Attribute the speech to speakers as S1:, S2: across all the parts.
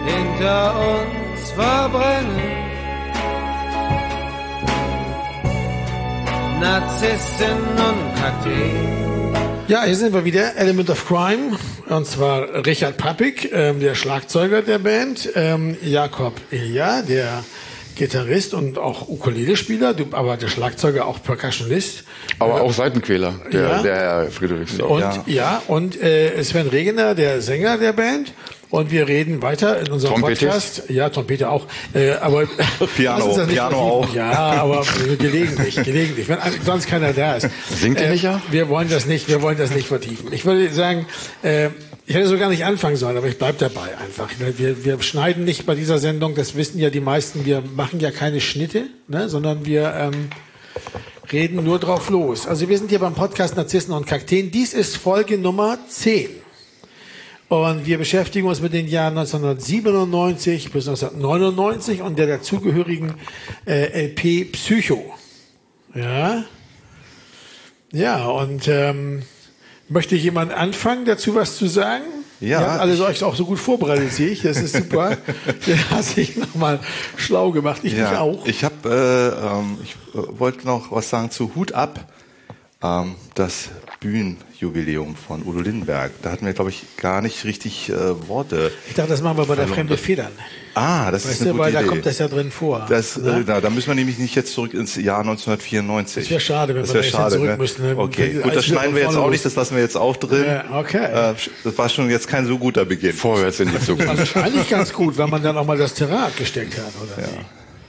S1: hinter uns verbrennen. Narzissten und Kakteen.
S2: Ja, hier sind wir wieder, Element of Crime, und zwar Richard Pappig, der Schlagzeuger der Band, Jakob Ilja, der Gitarrist und auch Ukulele-Spieler, aber der Schlagzeuger auch Percussionist.
S3: Aber auch Seitenquäler, der Herr Friedrichs.
S2: Und Sven Regener, der Sänger der Band. Und wir reden weiter in unserem Podcast. Ja, Trompete auch. Aber
S4: Piano auch.
S2: Ja, aber gelegentlich. Wenn sonst keiner da ist.
S3: Singt ihr nicht ja?
S2: Wir wollen das nicht vertiefen. Ich würde sagen, ich hätte so gar nicht anfangen sollen, aber ich bleib dabei einfach. Wir schneiden nicht bei dieser Sendung, das wissen ja die meisten, wir machen ja keine Schnitte, ne, sondern wir reden nur drauf los. Also wir sind hier beim Podcast Narzissten und Kakteen. Dies ist Folge Nummer 10. Und wir beschäftigen uns mit den Jahren 1997 bis 1999 und der dazugehörigen LP Psycho. Ja, und möchte jemand anfangen, dazu was zu sagen?
S4: Ja.
S2: Ihr habt alle euch auch so gut vorbereitet, sehe ich. Das ist super. Der hat sich nochmal schlau gemacht. Ich mich auch.
S4: Ich wollte noch was sagen zu Hut ab. Das Bühnenjubiläum von Udo Lindenberg. Da hatten wir, glaube ich, gar nicht richtig Worte.
S2: Ich dachte, das machen wir bei der Fremde Federn.
S4: Das ist eine gute Idee.
S2: Da kommt das ja drin vor.
S4: Da müssen wir nämlich nicht jetzt zurück ins Jahr 1994.
S2: Das wäre schade, wenn wir da jetzt zurück müssen. Ne?
S4: Okay, gut, das schneiden wir jetzt auch nicht, das lassen wir jetzt auch drin.
S2: Okay.
S4: Das war schon jetzt kein so guter Beginn.
S3: Vorwärts in die Zukunft.
S2: Also eigentlich ganz gut, wenn man dann auch mal das Terrat gesteckt hat, oder nicht?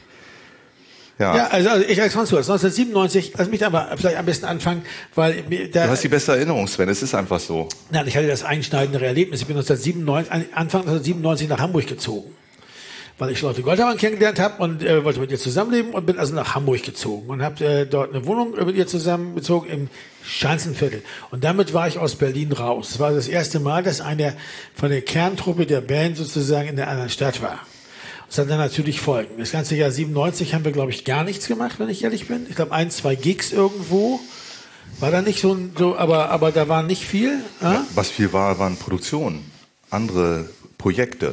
S4: Ja,
S2: also ich als Franz 1997, lass mich aber vielleicht am besten anfangen, weil
S4: du hast die beste Erinnerung, Sven, es ist einfach so.
S2: Nein, ich hatte das einschneidende Erlebnis. Ich bin Anfang 1997 nach Hamburg gezogen, weil ich Charlotte Goldhammer kennengelernt habe und wollte mit ihr zusammenleben und bin also nach Hamburg gezogen und habe dort eine Wohnung mit ihr zusammenbezogen im Schanzenviertel. Und damit war ich aus Berlin raus. Es war das erste Mal, dass einer von der Kerntruppe der Band sozusagen in der anderen Stadt war. Das hat dann natürlich Folgen. Das ganze Jahr 97 haben wir, glaube ich, gar nichts gemacht, wenn ich ehrlich bin. Ich glaube, 1, 2 Gigs irgendwo. War da nicht aber da war nicht viel.
S4: Ja, was viel war, waren Produktionen, andere Projekte.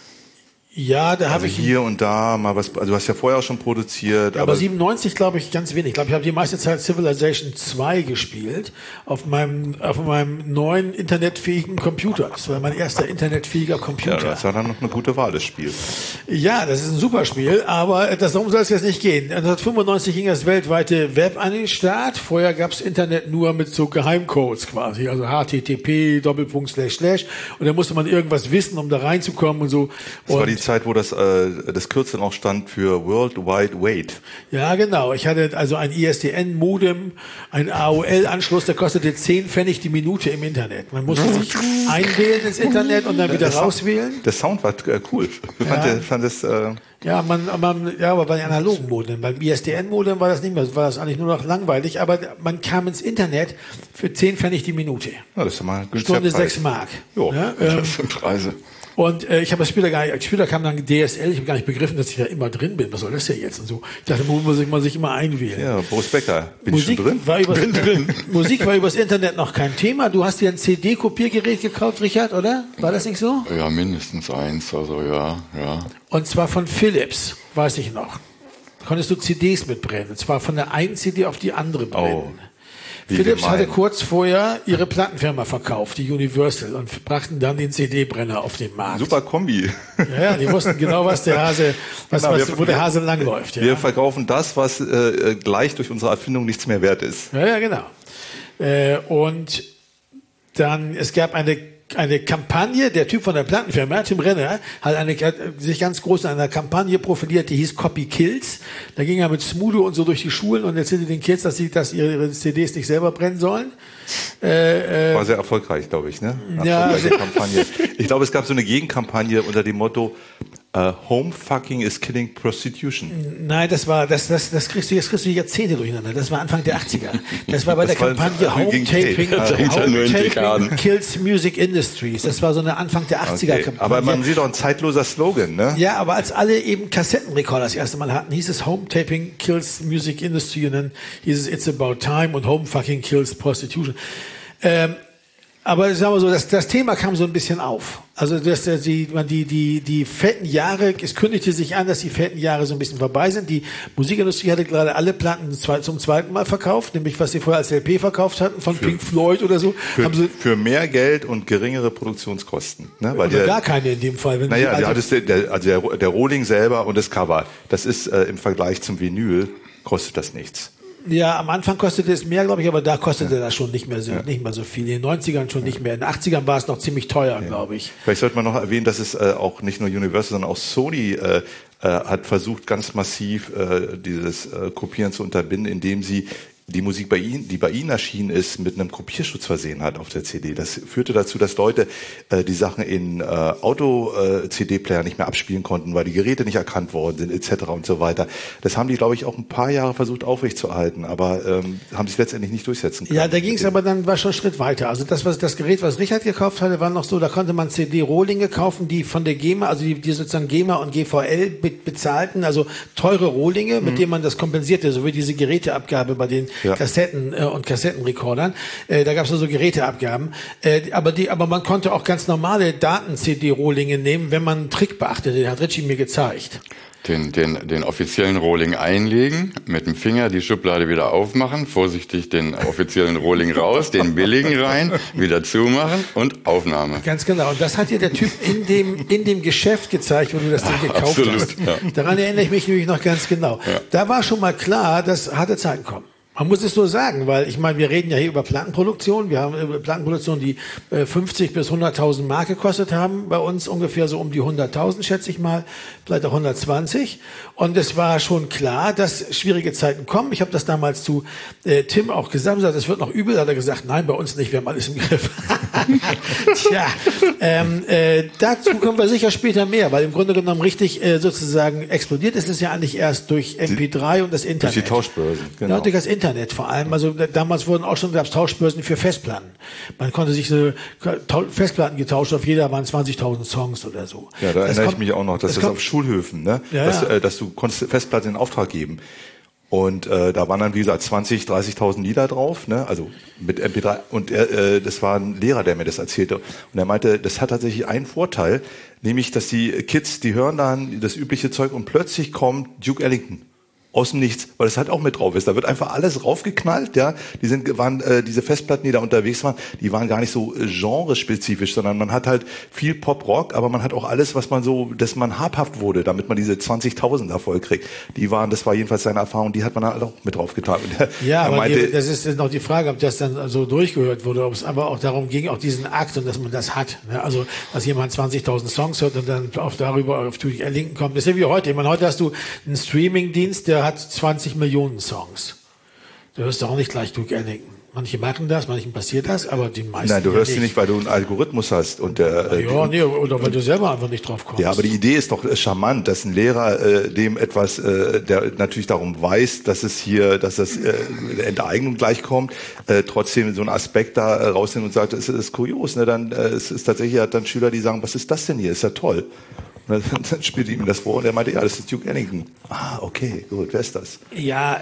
S2: Ja, da habe
S4: also
S2: ich
S4: hier und da mal was. Also du hast ja vorher auch schon produziert.
S2: Aber 97 glaube ich ganz wenig. Ich glaube, ich habe die meiste Zeit Civilization 2 gespielt auf meinem neuen internetfähigen Computer. Das war mein erster internetfähiger Computer.
S4: Ja, das war dann noch eine gute Wahl, das Spiel.
S2: Ja, das ist ein super Spiel, aber darum soll es jetzt nicht gehen. 1995 ging das weltweite Web an den Start. Vorher gab es Internet nur mit so Geheimcodes quasi, also HTTP, // und da musste man irgendwas wissen, um da reinzukommen und so.
S4: Das war die Zeit, wo das Kürzel auch stand für World Wide Wait.
S2: Ja, genau. Ich hatte also ein ISDN-Modem, ein AOL-Anschluss, der kostete 10 Pfennig die Minute im Internet. Man musste sich einwählen ins Internet und dann wieder rauswählen.
S4: Der Sound war cool.
S2: Aber bei den analogen Modem, beim ISDN-Modem war das nicht mehr, war das eigentlich nur noch langweilig, aber man kam ins Internet für 10 Pfennig die Minute.
S4: Ja, das ist mal ein günstiger
S2: Stunde
S4: Preis.
S2: 6 Mark.
S4: Jo,
S3: das sind Preise.
S2: Und ich habe das später gar nicht, später kam dann DSL, ich habe gar nicht begriffen, dass ich da immer drin bin. Was soll das denn jetzt? Und so. Ich dachte, muss man sich immer einwählen.
S4: Ja, Boris Becker,
S2: Musik war übers Internet noch kein Thema. Du hast dir ein CD-Kopiergerät gekauft, Richard, oder? War das nicht so?
S3: Ja, mindestens eins, also ja.
S2: Und zwar von Philips, weiß ich noch. Konntest du CDs mitbrennen. Und zwar von der einen CD auf die andere brennen. Philips hatte kurz vorher ihre Plattenfirma verkauft, die Universal, und brachten dann den CD-Brenner auf den Markt.
S4: Super Kombi.
S2: Ja, die wussten genau, wo der Hase langläuft. Ja.
S4: Wir verkaufen das, was gleich durch unsere Erfindung nichts mehr wert ist.
S2: Ja, genau. Und dann, es gab eine Kampagne, der Typ von der Plattenfirma, Tim Renner, hat sich ganz groß in einer Kampagne profiliert, die hieß Copy Kills. Da ging er mit Smudo und so durch die Schulen und erzählte den Kids, dass ihre CDs nicht selber brennen sollen.
S4: War sehr erfolgreich, glaube ich, ne? Kampagne. Ich glaube, es gab so eine Gegenkampagne unter dem Motto Home fucking is killing prostitution.
S2: Nein, das kriegst du Jahrzehnte durcheinander. Das war Anfang der 80er. Das war bei der Kampagne Home Taping Kills Music Industries. Das war so eine Anfang der 80er Kampagne.
S4: Aber man sieht doch ein zeitloser Slogan, ne?
S2: Ja, aber als alle eben Kassettenrekorder das erste Mal hatten, hieß es Home Taping Kills Music Industry und dann hieß es It's About Time und Home fucking kills prostitution. Aber sagen wir so, das Thema kam so ein bisschen auf. Also die fetten Jahre, es kündigte sich an, dass die fetten Jahre so ein bisschen vorbei sind. Die Musikindustrie hatte gerade alle Platten zum zweiten Mal verkauft, nämlich was sie vorher als LP verkauft hatten, von Pink Floyd oder so.
S4: Für mehr Geld und geringere Produktionskosten. Ne? Weil
S2: oder gar keine in dem Fall.
S4: Der Rohling selber und das Cover, das ist im Vergleich zum Vinyl, kostet das nichts.
S2: Ja, am Anfang kostete es mehr, glaube ich, aber da kostete das schon nicht mehr so viel. In den 90ern schon nicht mehr. In den 80ern war es noch ziemlich teuer, glaube ich.
S4: Vielleicht sollte man noch erwähnen, dass es auch nicht nur Universal, sondern auch Sony hat versucht, ganz massiv dieses Kopieren zu unterbinden, indem sie die Musik die bei ihnen erschienen ist, mit einem Kopierschutz versehen hat auf der CD. Das führte dazu, dass Leute die Sachen in Auto-CD-Player nicht mehr abspielen konnten, weil die Geräte nicht erkannt worden sind, etc. und so weiter. Das haben die, glaube ich, auch ein paar Jahre versucht aufrechtzuerhalten, aber haben sich letztendlich nicht durchsetzen können.
S2: Ja, da ging es aber dann, war schon einen Schritt weiter. Also das Gerät, was Richard gekauft hatte, war noch so, da konnte man CD-Rohlinge kaufen, die von der GEMA, also die sozusagen GEMA und GVL bezahlten, also teure Rohlinge, mit denen man das kompensierte, so wie diese Geräteabgabe bei den Kassetten und Kassettenrekordern. Da gab es also Geräteabgaben. Aber man konnte auch ganz normale Daten-CD-Rohlinge nehmen, wenn man einen Trick beachtete. Den hat Richie mir gezeigt.
S3: Den offiziellen Rohling einlegen, mit dem Finger die Schublade wieder aufmachen, vorsichtig den offiziellen Rohling raus, den billigen rein, wieder zumachen und Aufnahme.
S2: Ganz genau. Und das hat dir der Typ in dem Geschäft gezeigt, wo du das Ding gekauft hast. Ja. Daran erinnere ich mich nämlich noch ganz genau. Ja. Da war schon mal klar, dass harte Zeiten kommen. Man muss es so sagen, weil ich meine, wir reden ja hier über Plattenproduktion. Wir haben Plattenproduktion, die 50 bis 100.000 Mark gekostet haben. Bei uns ungefähr so um die 100.000, schätze ich mal, vielleicht auch 120. Und es war schon klar, dass schwierige Zeiten kommen. Ich habe das damals zu Tim auch gesagt. Es wird noch übel. Hat er gesagt, nein, bei uns nicht. Wir haben alles im Griff. Tja, dazu kommen wir sicher später mehr, weil im Grunde genommen richtig sozusagen explodiert ist es ja eigentlich erst durch MP3 und das Internet.
S4: Durch die Tauschbörsen, genau.
S2: Ja, durch das Internet vor allem. Also damals wurden auch schon Tauschbörsen für Festplatten. Man konnte sich so Festplatten getauscht, auf jeder waren 20.000 Songs oder so.
S4: Ja, da erinnere ich mich auch noch, dass das auf Schulhöfen, ne? Ja, dass du konntest Festplatten in Auftrag geben. Und da waren dann, wie gesagt, 20.000, 30.000 Lieder drauf, ne? Also mit MP3. Und das war ein Lehrer, der mir das erzählte. Und er meinte, das hat tatsächlich einen Vorteil, nämlich, dass die Kids, die hören dann das übliche Zeug und plötzlich kommt Duke Ellington. Aus dem Nichts, weil es halt auch mit drauf ist. Da wird einfach alles raufgeknallt, ja. Diese Festplatten, die da unterwegs waren, die waren gar nicht so genrespezifisch, sondern man hat halt viel Pop-Rock, aber man hat auch alles, was man so, dass man habhaft wurde, damit man diese 20.000 da voll kriegt. Das war jedenfalls seine Erfahrung, die hat man halt auch mit draufgetan.
S2: Ja, aber das ist noch die Frage, ob das dann so durchgehört wurde, ob es aber auch darum ging, auch diesen Akt und dass man das hat. Ne? Also, dass jemand 20.000 Songs hört und dann darüber auf Duke Ellington kommt. Das ist ja wie heute. Ich meine, heute hast du einen Streaming-Dienst, der hat 20 Millionen Songs. Du hörst auch nicht gleich Duke Ellington. Manche machen das, manchen passiert das, aber die meisten.
S4: Nein, du hörst sie nicht, weil du einen Algorithmus hast und oder
S2: weil du selber einfach nicht drauf kommst.
S4: Ja, aber die Idee ist doch charmant, dass ein Lehrer dem etwas, der natürlich darum weiß, dass das Enteignung gleichkommt, trotzdem so einen Aspekt da rausnimmt und sagt, das ist kurios. Ne? Dann es ist tatsächlich hat dann Schüler, die sagen, was ist das denn hier? Ist ja toll. Und dann spielte ihm das vor und er meinte, ja, das ist Duke Ellington. Ah, okay, gut, wer ist das?
S2: Ja,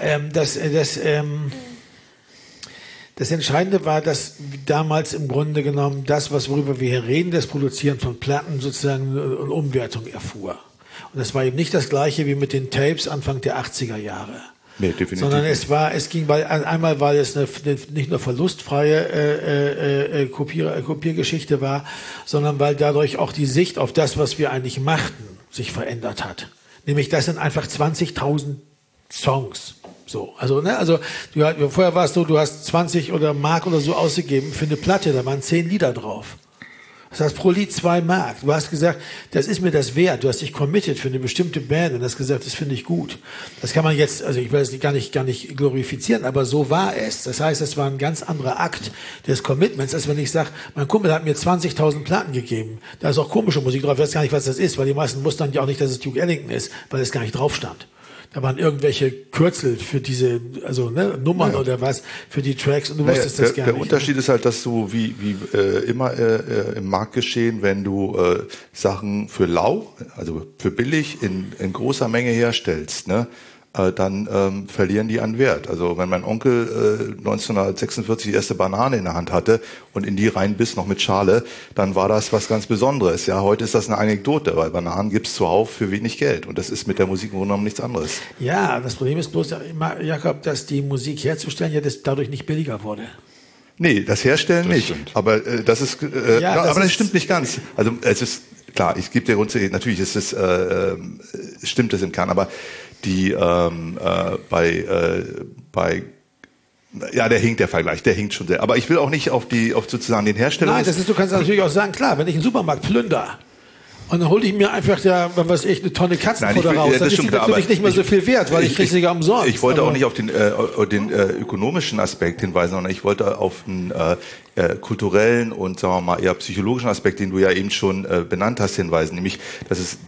S2: das Entscheidende war, dass damals im Grunde genommen das, worüber wir hier reden, das Produzieren von Platten sozusagen eine Umwertung erfuhr. Und das war eben nicht das Gleiche wie mit den Tapes Anfang der 80er Jahre.
S4: Nee, definitiv.
S2: Sondern es ging, einmal, weil es nicht nur verlustfreie Kopiergeschichte war, sondern weil dadurch auch die Sicht auf das, was wir eigentlich machten, sich verändert hat. Nämlich, das sind einfach 20.000 Songs. So, also vorher war es so, du hast 20 oder Mark oder so ausgegeben für eine Platte, da waren 10 Lieder drauf. Das heißt, pro Lied 2 Mark. Du hast gesagt, das ist mir das wert. Du hast dich committed für eine bestimmte Band und hast gesagt, das finde ich gut. Das kann man jetzt, also ich will das gar nicht glorifizieren, aber so war es. Das heißt, es war ein ganz anderer Akt des Commitments, als wenn ich sage, mein Kumpel hat mir 20.000 Platten gegeben. Da ist auch komische Musik drauf. Ich weiß gar nicht, was das ist, weil die meisten wussten dann ja auch nicht, dass es Duke Ellington ist, weil es gar nicht drauf stand. Da waren irgendwelche Kürzel für diese, Nummern oder was, für die Tracks und du wusstest das gar nicht.
S4: Der Unterschied ist halt, dass du wie immer im Marktgeschehen, wenn du Sachen für lau, also für billig in großer Menge herstellst, ne, dann verlieren die an Wert. Also wenn mein Onkel 1946 die erste Banane in der Hand hatte und in die reinbiss, noch mit Schale, dann war das was ganz Besonderes. Ja, heute ist das eine Anekdote, weil Bananen gibt's zuhauf für wenig Geld. Und das ist mit der Musik im Grunde genommen nichts anderes.
S2: Ja, das Problem ist bloß, Jakob, dass die Musik herzustellen ja dadurch nicht billiger wurde.
S4: Nee, das Herstellen das nicht. Stimmt. Aber das ist, das stimmt nicht ganz. Also es ist klar, ich gebe dir grundsätzlich, natürlich ist es, stimmt es im Kern, aber die der hinkt der Vergleich, der hinkt schon sehr. Aber ich will auch nicht auf sozusagen den Hersteller.
S2: Nein, du kannst natürlich auch sagen, klar, wenn ich einen Supermarkt plünder und dann hole ich mir einfach eine Tonne Katzenfutter raus, dann ist die natürlich nicht mehr so viel wert, weil ich kriege sie ja umsonst.
S4: Ich wollte auch nicht auf den ökonomischen Aspekt hinweisen, sondern ich wollte auf den kulturellen und sagen wir mal eher psychologischen Aspekt, den du ja eben schon benannt hast, hinweisen, nämlich dass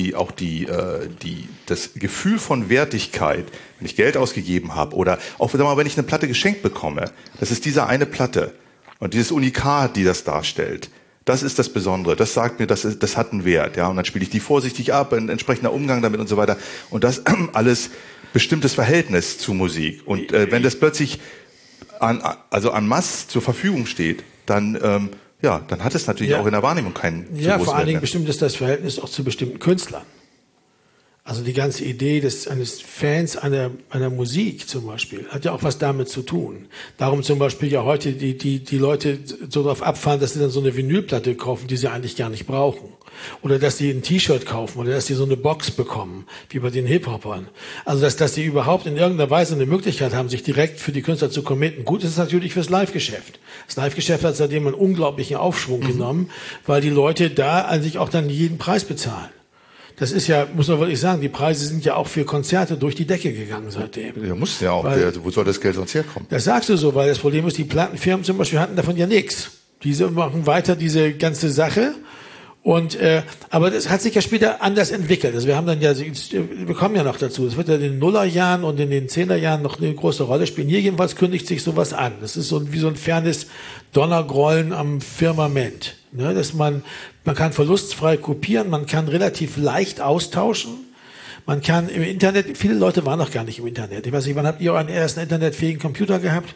S4: das Gefühl von Wertigkeit, wenn ich Geld ausgegeben habe oder auch wenn ich eine Platte geschenkt bekomme, das ist diese eine Platte und dieses Unikat, die das darstellt. Das ist das Besondere. Das sagt mir, das hat einen Wert, ja. Und dann spiele ich die vorsichtig ab, ein entsprechender Umgang damit und so weiter. Und das alles bestimmtes Verhältnis zu Musik. Und wenn das plötzlich en masse zur Verfügung steht, dann hat es natürlich auch in der Wahrnehmung keinen.
S2: Ja, vor allen Dingen bestimmt ist das Verhältnis auch zu bestimmten Künstlern. Also die ganze Idee eines Fans einer Musik zum Beispiel hat ja auch was damit zu tun. Darum zum Beispiel ja heute die Leute so darauf abfahren, dass sie dann so eine Vinylplatte kaufen, die sie eigentlich gar nicht brauchen. Oder dass sie ein T-Shirt kaufen oder dass sie so eine Box bekommen, wie bei den Hip-Hopern. Also dass sie überhaupt in irgendeiner Weise eine Möglichkeit haben, sich direkt für die Künstler zu committen. Gut ist es natürlich fürs Live-Geschäft. Das Live-Geschäft hat seitdem einen unglaublichen Aufschwung genommen, weil die Leute da an sich auch dann jeden Preis bezahlen. Das ist ja, muss man wirklich sagen, die Preise sind ja auch für Konzerte durch die Decke gegangen seitdem.
S4: Ja, muss ja auch. Wo soll das Geld sonst herkommen?
S2: Das sagst du so, weil das Problem ist, die Plattenfirmen zum Beispiel hatten davon ja nichts. Diese machen weiter diese ganze Sache. Und aber das hat sich ja später anders entwickelt. Also wir kommen ja noch dazu. Es wird ja in den Nullerjahren und in den Zehnerjahren noch eine große Rolle spielen. Hier jedenfalls kündigt sich sowas an. Das ist wie so ein fernes Donnergrollen am Firmament. Ne, dass man kann verlustfrei kopieren, man kann relativ leicht austauschen, man kann im Internet, viele Leute waren noch gar nicht im Internet. Ich weiß nicht, wann habt ihr euren ersten internetfähigen Computer gehabt?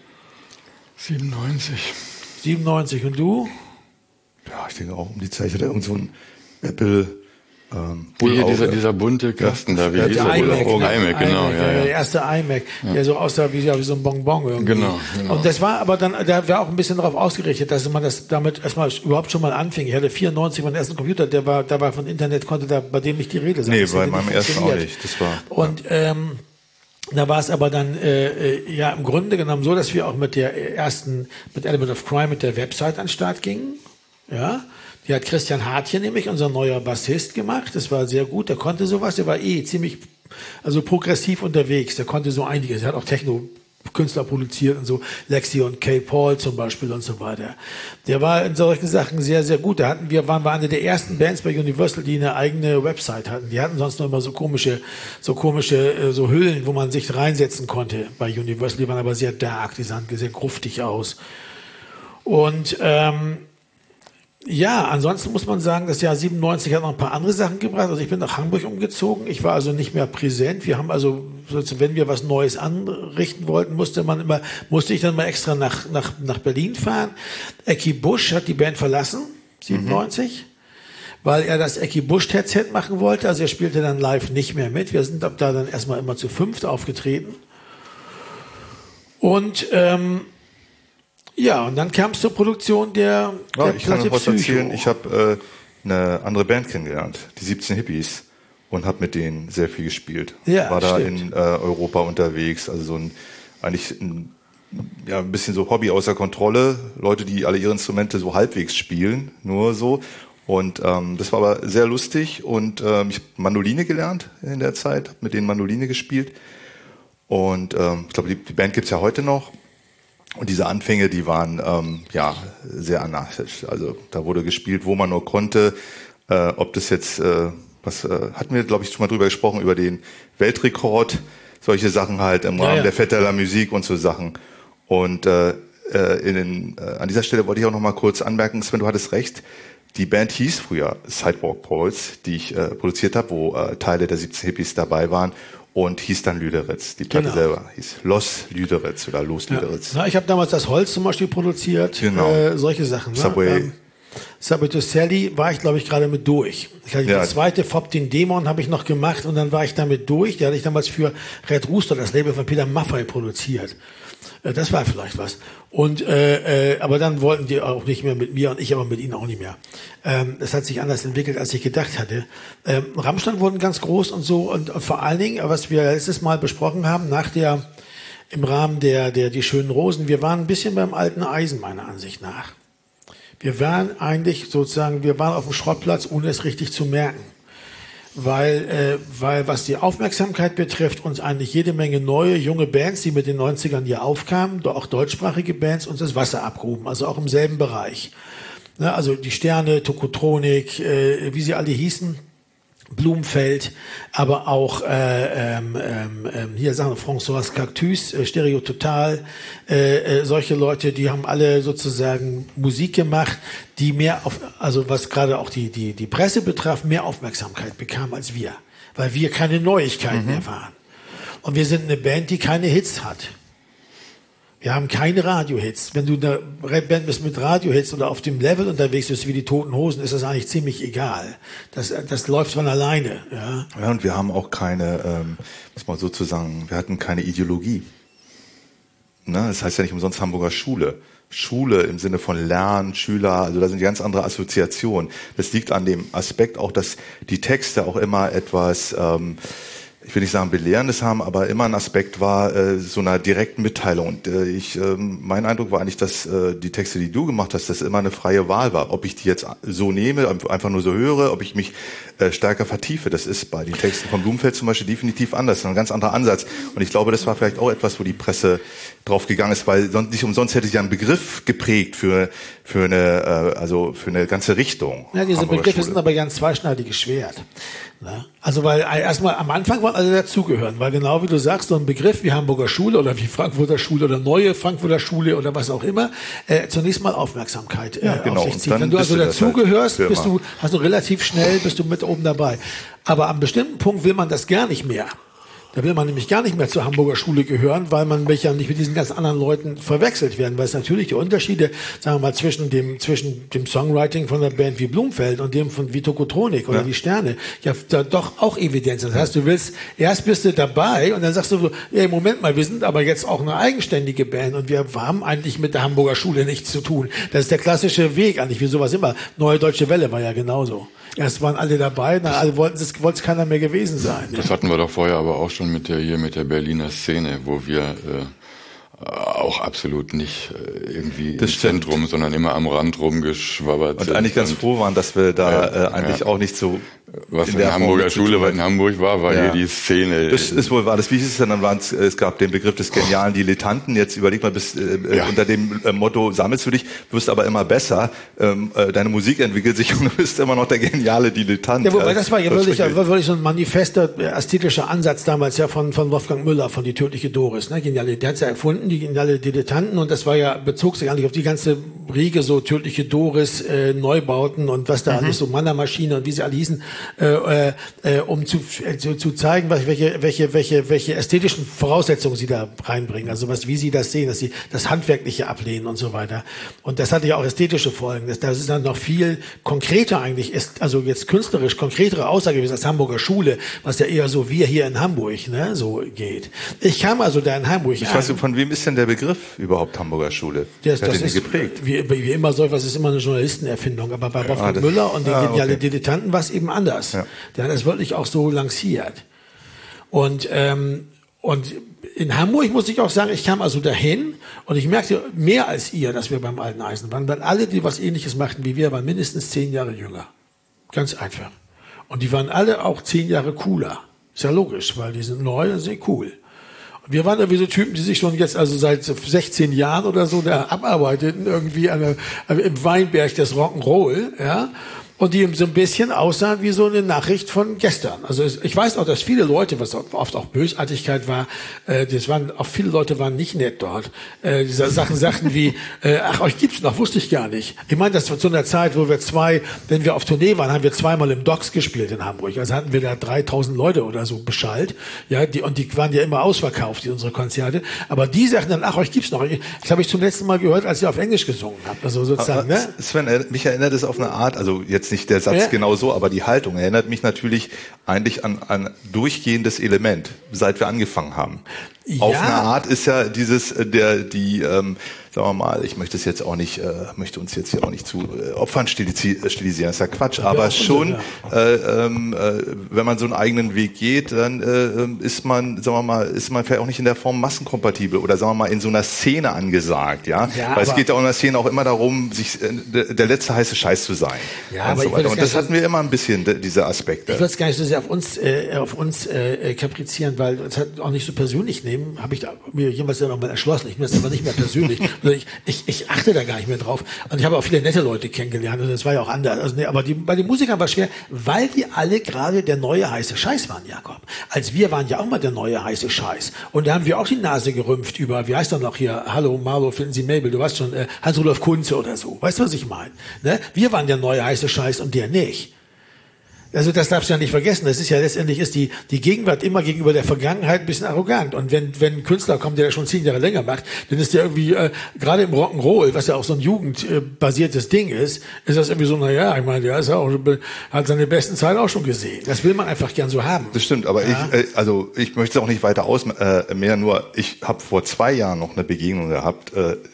S2: 97 und du?
S4: Ja, ich denke auch um die Zeit, ich hatte irgend so ein Apple
S3: dieser bunte Kasten da, wie hieß der?
S2: iMac, genau. Der erste iMac, der so aussah wie so ein Bonbon irgendwie.
S3: Genau.
S2: Und das war aber dann, da war auch ein bisschen darauf ausgerichtet, dass man das damit erstmal überhaupt schon mal anfing. Ich hatte 94 meinen ersten Computer, da war von Internet, konnte da bei dem nicht die Rede sein.
S4: Nee, bei meinem ersten auch nicht. Das war.
S2: Und da war es aber dann im Grunde genommen so, dass wir auch mit Element of Crime, mit der Website an den Start gingen. Ja. Die hat Christian Hartje nämlich, unser neuer Bassist, gemacht. Das war sehr gut. Der konnte sowas. Der war ziemlich, progressiv unterwegs. Der konnte so einiges. Er hat auch Techno-Künstler produziert und so. Lexi und Kay Paul zum Beispiel und so weiter. Der war in solchen Sachen sehr, sehr gut. Waren wir eine der ersten Bands bei Universal, die eine eigene Website hatten. Die hatten sonst noch immer so komische Hüllen, wo man sich reinsetzen konnte bei Universal. Die waren aber sehr dark. Die sahen sehr gruftig aus. Und, ansonsten muss man sagen, das Jahr 97 hat noch ein paar andere Sachen gebracht. Also ich bin nach Hamburg umgezogen. Ich war also nicht mehr präsent. Wir haben wenn wir was Neues anrichten wollten, musste ich dann mal extra nach Berlin fahren. Ecki Busch hat die Band verlassen, 97, weil er das Ecki Busch-Headset machen wollte. Also er spielte dann live nicht mehr mit. Wir sind ab da dann erstmal immer zu 5 aufgetreten. Und, und dann kam es zur Produktion der
S4: ich kann noch was erzählen. Ich habe eine andere Band kennengelernt, die 17 Hippies, und habe mit denen sehr viel gespielt.
S2: Ja,
S4: war da in Europa unterwegs, also ein bisschen so Hobby außer Kontrolle. Leute, die alle ihre Instrumente so halbwegs spielen, nur so. Und das war aber sehr lustig. Und ich habe Mandoline gelernt in der Zeit, habe mit denen Mandoline gespielt. Und ich glaube, die Band gibt's ja heute noch. Und diese Anfänge, die waren sehr anarchisch. Also da wurde gespielt, wo man nur konnte. Ob das jetzt, hatten wir, glaube ich, schon mal drüber gesprochen, über den Weltrekord, solche Sachen halt im Rahmen der Fête de la Musique und so Sachen. Und an dieser Stelle wollte ich auch noch mal kurz anmerken, Sven, du hattest recht, die Band hieß früher Sidewalk Poets, die ich produziert habe, wo Teile der 17 Hippies dabei waren. und hieß dann Lüderitz. Die Platte selber hieß Los Lüderitz oder Los Lüderitz.
S2: Ja. Ich habe damals das Holz zum Beispiel produziert, solche Sachen.
S4: Subway.
S2: Subway to Sally war ich, glaube ich, gerade mit durch. Ich hatte die zweite Fob, den Dämon, habe ich noch gemacht und dann war ich damit durch. Die hatte ich damals für Red Rooster, das Label von Peter Maffay, produziert. Das war vielleicht was. Und aber dann wollten die auch nicht mehr mit mir und ich aber mit ihnen auch nicht mehr. Es hat sich anders entwickelt, als ich gedacht hatte. Rammstein wurden ganz groß und so und vor allen Dingen, was wir letztes Mal besprochen haben, im Rahmen der die schönen Rosen, wir waren ein bisschen beim alten Eisen meiner Ansicht nach. Wir waren eigentlich sozusagen, wir waren auf dem Schrottplatz, ohne es richtig zu merken. Weil was die Aufmerksamkeit betrifft, uns eigentlich jede Menge neue, junge Bands, die mit den 90ern hier aufkamen, auch deutschsprachige Bands, uns das Wasser abgruben, also auch im selben Bereich. Ne, also die Sterne, Tokotronik, wie sie alle hießen, Blumenfeld, aber auch hier sagen wir François Cactus, Stereo Total, solche Leute, die haben alle sozusagen Musik gemacht, die mehr also was gerade auch die Presse betraf, mehr Aufmerksamkeit bekam als wir, weil wir keine Neuigkeiten mehr waren. Und wir sind eine Band, die keine Hits hat. Wir haben keine Radiohits. Wenn du eine Band bist mit Radiohits oder auf dem Level unterwegs bist wie die Toten Hosen, ist das eigentlich ziemlich egal. Das läuft von alleine. Ja,
S4: und wir haben auch keine, muss man sozusagen, wir hatten keine Ideologie. Ne? Das heißt ja nicht umsonst Hamburger Schule. Schule im Sinne von Lernen, Schüler, also da sind ganz andere Assoziationen. Das liegt an dem Aspekt auch, dass die Texte auch immer etwas... ich will nicht sagen Belehrendes haben, aber immer ein Aspekt war so einer direkten Mitteilung. Und mein Eindruck war eigentlich, dass die Texte, die du gemacht hast, das immer eine freie Wahl war. Ob ich die jetzt so nehme, einfach nur so höre, ob ich mich stärker vertiefe. Das ist bei den Texten von Blumenfeld zum Beispiel definitiv anders. Ein ganz anderer Ansatz. Und ich glaube, das war vielleicht auch etwas, wo die Presse drauf gegangen ist, weil nicht umsonst hätte sie einen Begriff geprägt für eine ganze Richtung.
S2: Ja, diese Begriffe sind aber ja ein zweischneidiges Schwert. Ne? Also weil erstmal am Anfang waren alle dazugehören, weil genau wie du sagst, so ein Begriff wie Hamburger Schule oder wie Frankfurter Schule oder neue Frankfurter Schule oder was auch immer, zunächst mal Aufmerksamkeit auf sich zieht. Wenn du also dazugehörst, hast du relativ schnell, bist du mit oben dabei. Aber am bestimmten Punkt will man das gar nicht mehr. Da will man nämlich gar nicht mehr zur Hamburger Schule gehören, weil man ja nicht mit diesen ganz anderen Leuten verwechselt werden, weil es natürlich die Unterschiede, sagen wir mal, zwischen dem Songwriting von einer Band wie Blumenfeld und dem von wie Tokotronik oder die Sterne, ja, da doch auch Evidenz. Das heißt, erst bist du dabei und dann sagst du, ja, Moment mal, wir sind aber jetzt auch eine eigenständige Band und wir haben eigentlich mit der Hamburger Schule nichts zu tun. Das ist der klassische Weg eigentlich, wie sowas immer. Neue Deutsche Welle war ja genauso. Erst waren alle dabei, dann alle wollte es keiner mehr gewesen sein.
S3: Das hatten wir doch vorher aber auch schon mit der Berliner Szene, wo wir auch absolut nicht irgendwie im Zentrum, sondern immer am Rand rumgeschwabbert sind.
S4: Und eigentlich ganz froh waren, dass wir da eigentlich auch nicht so...
S3: Was in der Hamburger Schule, weil in Hamburg war hier die Szene.
S4: Das ist wohl wahr. Das Wichtigste dann es gab den Begriff des genialen Dilettanten. Jetzt überleg mal, unter dem Motto sammelst du dich, wirst aber immer besser. Deine Musik entwickelt sich und du bist immer noch der geniale Dilettant.
S2: Ja, wobei das war ja wirklich so ein manifester ästhetischer Ansatz damals ja von Wolfgang Müller, von Die tödliche Doris. Ne? Der hat es ja erfunden, die geniale Dilettanten, und das war ja, bezog sich eigentlich auf die ganze Riege, so Tödliche Doris, Neubauten und was da alles, so Mannermaschine und wie sie alle hießen, um zu zeigen, welche ästhetischen Voraussetzungen sie da reinbringen, also wie sie das sehen, dass sie das Handwerkliche ablehnen und so weiter. Und das hatte ja auch ästhetische Folgen. Das ist dann noch viel konkreter eigentlich, also jetzt künstlerisch konkretere Aussage gewesen als Hamburger Schule, was ja eher so wir hier in Hamburg, ne, so geht. Ich kam also da in Hamburg an.
S4: Ich weiß nicht, von wem ist denn der Begriff überhaupt Hamburger Schule?
S2: Das ist geprägt. Wie immer so etwas ist immer eine Journalistenerfindung, aber bei Wolfgang Müller und den genialen Dilettanten war es eben anders. Ja. Der hat das wirklich auch so lanciert. Und in Hamburg muss ich auch sagen, ich kam also dahin und ich merkte mehr als ihr, dass wir beim Alten Eisen waren, weil alle, die was Ähnliches machten wie wir, waren mindestens 10 Jahre jünger. Ganz einfach. Und die waren alle auch 10 Jahre cooler. Ist ja logisch, weil die sind neu und sind cool. Und wir waren irgendwie so Typen, die sich schon jetzt also seit 16 Jahren oder so da abarbeiteten, irgendwie im Weinberg des Rock'n'Roll, ja. Und die so ein bisschen aussahen wie so eine Nachricht von gestern. Also ich weiß auch, dass viele Leute, was oft auch Bösartigkeit war, auch viele Leute waren nicht nett dort. Diese Sachen sagten wie, ach, euch gibt's noch, wusste ich gar nicht. Ich meine, das war zu einer Zeit, wo wenn wir auf Tournee waren, haben wir zweimal im Docks gespielt in Hamburg. Also hatten wir da 3000 Leute oder so beschallt. Ja, die waren ja immer ausverkauft, unsere Konzerte. Aber die sagten dann, ach, euch gibt's noch. Das habe ich zum letzten Mal gehört, als ihr auf Englisch gesungen habt. Also sozusagen, ne?
S4: Sven, mich erinnert es auf eine Art, also jetzt nicht der Satz genau so, aber die Haltung erinnert mich natürlich eigentlich an durchgehendes Element, seit wir angefangen haben. Ja. Auf eine Art ist ja sagen wir mal, ich möchte uns jetzt hier auch nicht zu Opfern stilisieren, das ist ja Quatsch, aber schon, wenn man so einen eigenen Weg geht, dann ist man vielleicht auch nicht in der Form massenkompatibel oder sagen wir mal in so einer Szene angesagt, ja, weil es geht ja in der Szene auch immer darum, der letzte heiße Scheiß zu sein. Ja, aber so und das hatten wir immer ein bisschen, diese Aspekte.
S2: Ich würde es gar nicht so sehr auf uns kaprizieren, weil es hat auch nicht so persönlich nehmen, habe ich mir jemals ja noch mal erschlossen. Ich bin das aber nicht mehr persönlich. Ich achte da gar nicht mehr drauf. Und ich habe auch viele nette Leute kennengelernt. Und das war ja auch anders. Also, aber bei den Musikern war es schwer, weil die alle gerade der neue heiße Scheiß waren, Jakob. Als wir waren ja auch mal der neue heiße Scheiß. Und da haben wir auch die Nase gerümpft über, wie heißt er noch hier? Hallo Marlo, finden Sie Mabel? Du weißt schon, Hans-Rudolf Kunze oder so. Weißt du, was ich meine? Ne? Wir waren der neue heiße Scheiß und der nicht. Also das darfst du ja nicht vergessen. Das ist ja letztendlich die Gegenwart immer gegenüber der Vergangenheit ein bisschen arrogant. Und wenn ein Künstler kommt, der das schon 10 Jahre länger macht, dann ist der irgendwie, gerade im Rock'n'Roll, was ja auch so ein jugendbasiertes Ding ist das irgendwie so, naja, ich meine, der ist ja auch, hat seine besten Zeit auch schon gesehen. Das will man einfach gern so haben.
S4: Das stimmt, aber ja. Ich möchte es auch nicht weiter ausmehren, nur ich habe vor 2 Jahren noch eine Begegnung gehabt,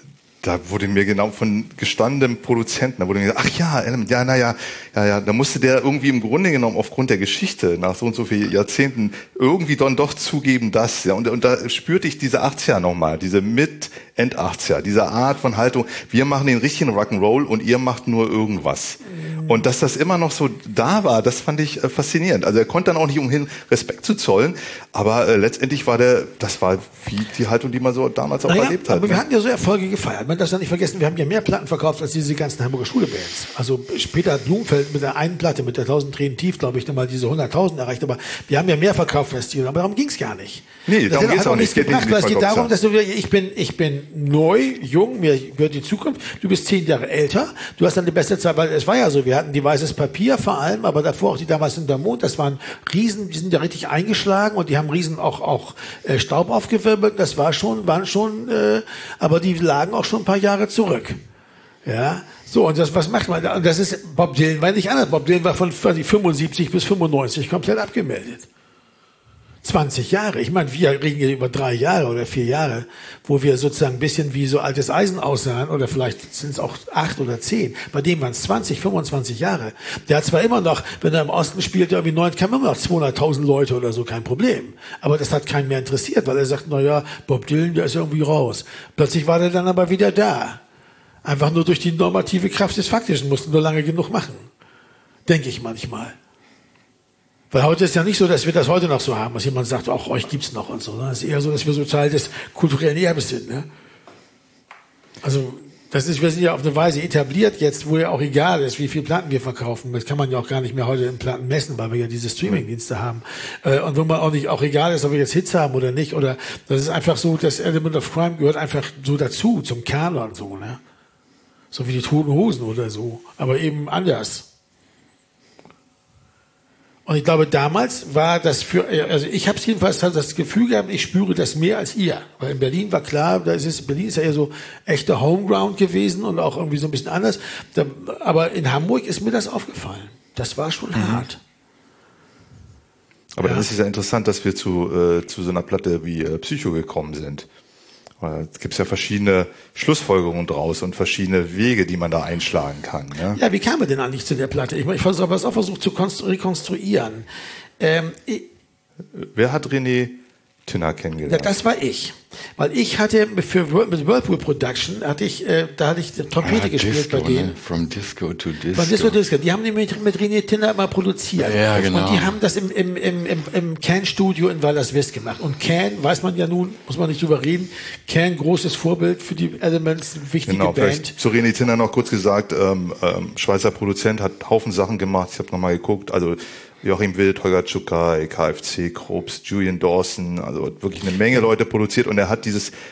S4: da wurde mir genau von gestandenem Produzenten, da wurde mir gesagt, ach ja, da musste der irgendwie im Grunde genommen aufgrund der Geschichte nach so und so vielen Jahrzehnten irgendwie dann doch zugeben, dass, ja, und da spürte ich diese 80er nochmal, diese End-80er, diese Art von Haltung, wir machen den richtigen Rock'n'Roll und ihr macht nur irgendwas. Und dass das immer noch so da war, das fand ich faszinierend. Also er konnte dann auch nicht umhin, Respekt zu zollen, aber letztendlich war das war wie die Haltung, die man so damals auch erlebt hat.
S2: Aber wir hatten ja so Erfolge gefeiert. Man darf das ja nicht vergessen, wir haben ja mehr Platten verkauft als diese ganzen Hamburger Schule-Bands. Also später hat Blumenfeld mit der einen Platte, mit der 1000 Tränen tief, glaube ich, dann mal diese 100.000 erreicht, aber wir haben ja mehr verkauft als die, aber darum ging's gar nicht.
S4: Nee, darum geht's auch nicht.
S2: Es geht darum, dass ich bin neu, jung, mir gehört die Zukunft, du bist 10 Jahre älter, du hast dann die beste Zeit, weil es war ja so, wir hatten die weißes Papier vor allem, aber davor auch die damals in der Mond, das waren Riesen, die sind ja richtig eingeschlagen und die haben Riesen auch Staub aufgewirbelt, das waren schon, aber die lagen auch schon ein paar Jahre zurück. Ja, so, und was macht man da? Und das ist, Bob Dylan war nicht anders. Bob Dylan war von 75 bis 95 komplett abgemeldet. 20 Jahre. Ich meine, wir reden hier über 3 Jahre oder 4 Jahre, wo wir sozusagen ein bisschen wie so altes Eisen aussahen, oder vielleicht sind es auch 8 oder 10. Bei dem waren es 20, 25 Jahre. Der hat zwar immer noch, wenn er im Osten spielt, irgendwie 9, kamen immer noch 200.000 Leute oder so, kein Problem. Aber das hat keinen mehr interessiert, weil er sagt, naja, Bob Dylan, der ist irgendwie raus. Plötzlich war der dann aber wieder da. Einfach nur durch die normative Kraft des Faktischen, mussten nur lange genug machen. Denke ich manchmal. Weil heute ist ja nicht so, dass wir das heute noch so haben, dass jemand sagt, auch euch gibt's noch und so. Es ist eher so, dass wir so Teil des kulturellen Erbes sind. Ne? Also wir sind ja auf eine Weise etabliert jetzt, wo ja auch egal ist, wie viele Platten wir verkaufen. Das kann man ja auch gar nicht mehr heute in Platten messen, weil wir ja diese Streaming-Dienste haben. Und wo man auch egal ist, ob wir jetzt Hits haben oder nicht. Oder das ist einfach so, das Element of Crime gehört einfach so dazu, zum Kanon so, ne? So wie die Toten Hosen oder so. Aber eben anders. Und ich glaube, damals war das also ich habe jedenfalls das Gefühl gehabt, ich spüre das mehr als ihr. Weil in Berlin war klar, Berlin ist ja eher so echter Homeground gewesen und auch irgendwie so ein bisschen anders. Aber in Hamburg ist mir das aufgefallen. Das war schon hart.
S4: Aber dann ist es ja interessant, dass wir zu so einer Platte wie Psycho gekommen sind. Es gibt ja verschiedene Schlussfolgerungen draus und verschiedene Wege, die man da einschlagen kann. Ja,
S2: ja, wie kam er denn eigentlich zu der Platte? Ich habe es auch versucht zu rekonstruieren.
S4: Wer hat René Tinner kennengelernt?
S2: Ja, das war ich. Weil ich hatte mit Whirlpool Production, da hatte ich Trompete gespielt
S3: Disco,
S2: bei denen.
S3: Ne? From Disco to Disco.
S2: Von Disco to Disco. Die haben nämlich mit René Tinner immer produziert.
S3: Ja, genau.
S2: Und die haben das im Can-Studio in Walderswist gemacht. Und Can, weiß man ja nun, muss man nicht drüber reden, Can, großes Vorbild für die Elements, wichtige
S4: Genau,
S2: Band.
S4: zu René Tinner noch kurz gesagt, Schweizer Produzent, hat Haufen Sachen gemacht, ich habe nochmal geguckt, also Joachim Wild, Holger Czukay, KFC, Krups, Julian Dawson, also wirklich eine Menge Leute produziert und er hat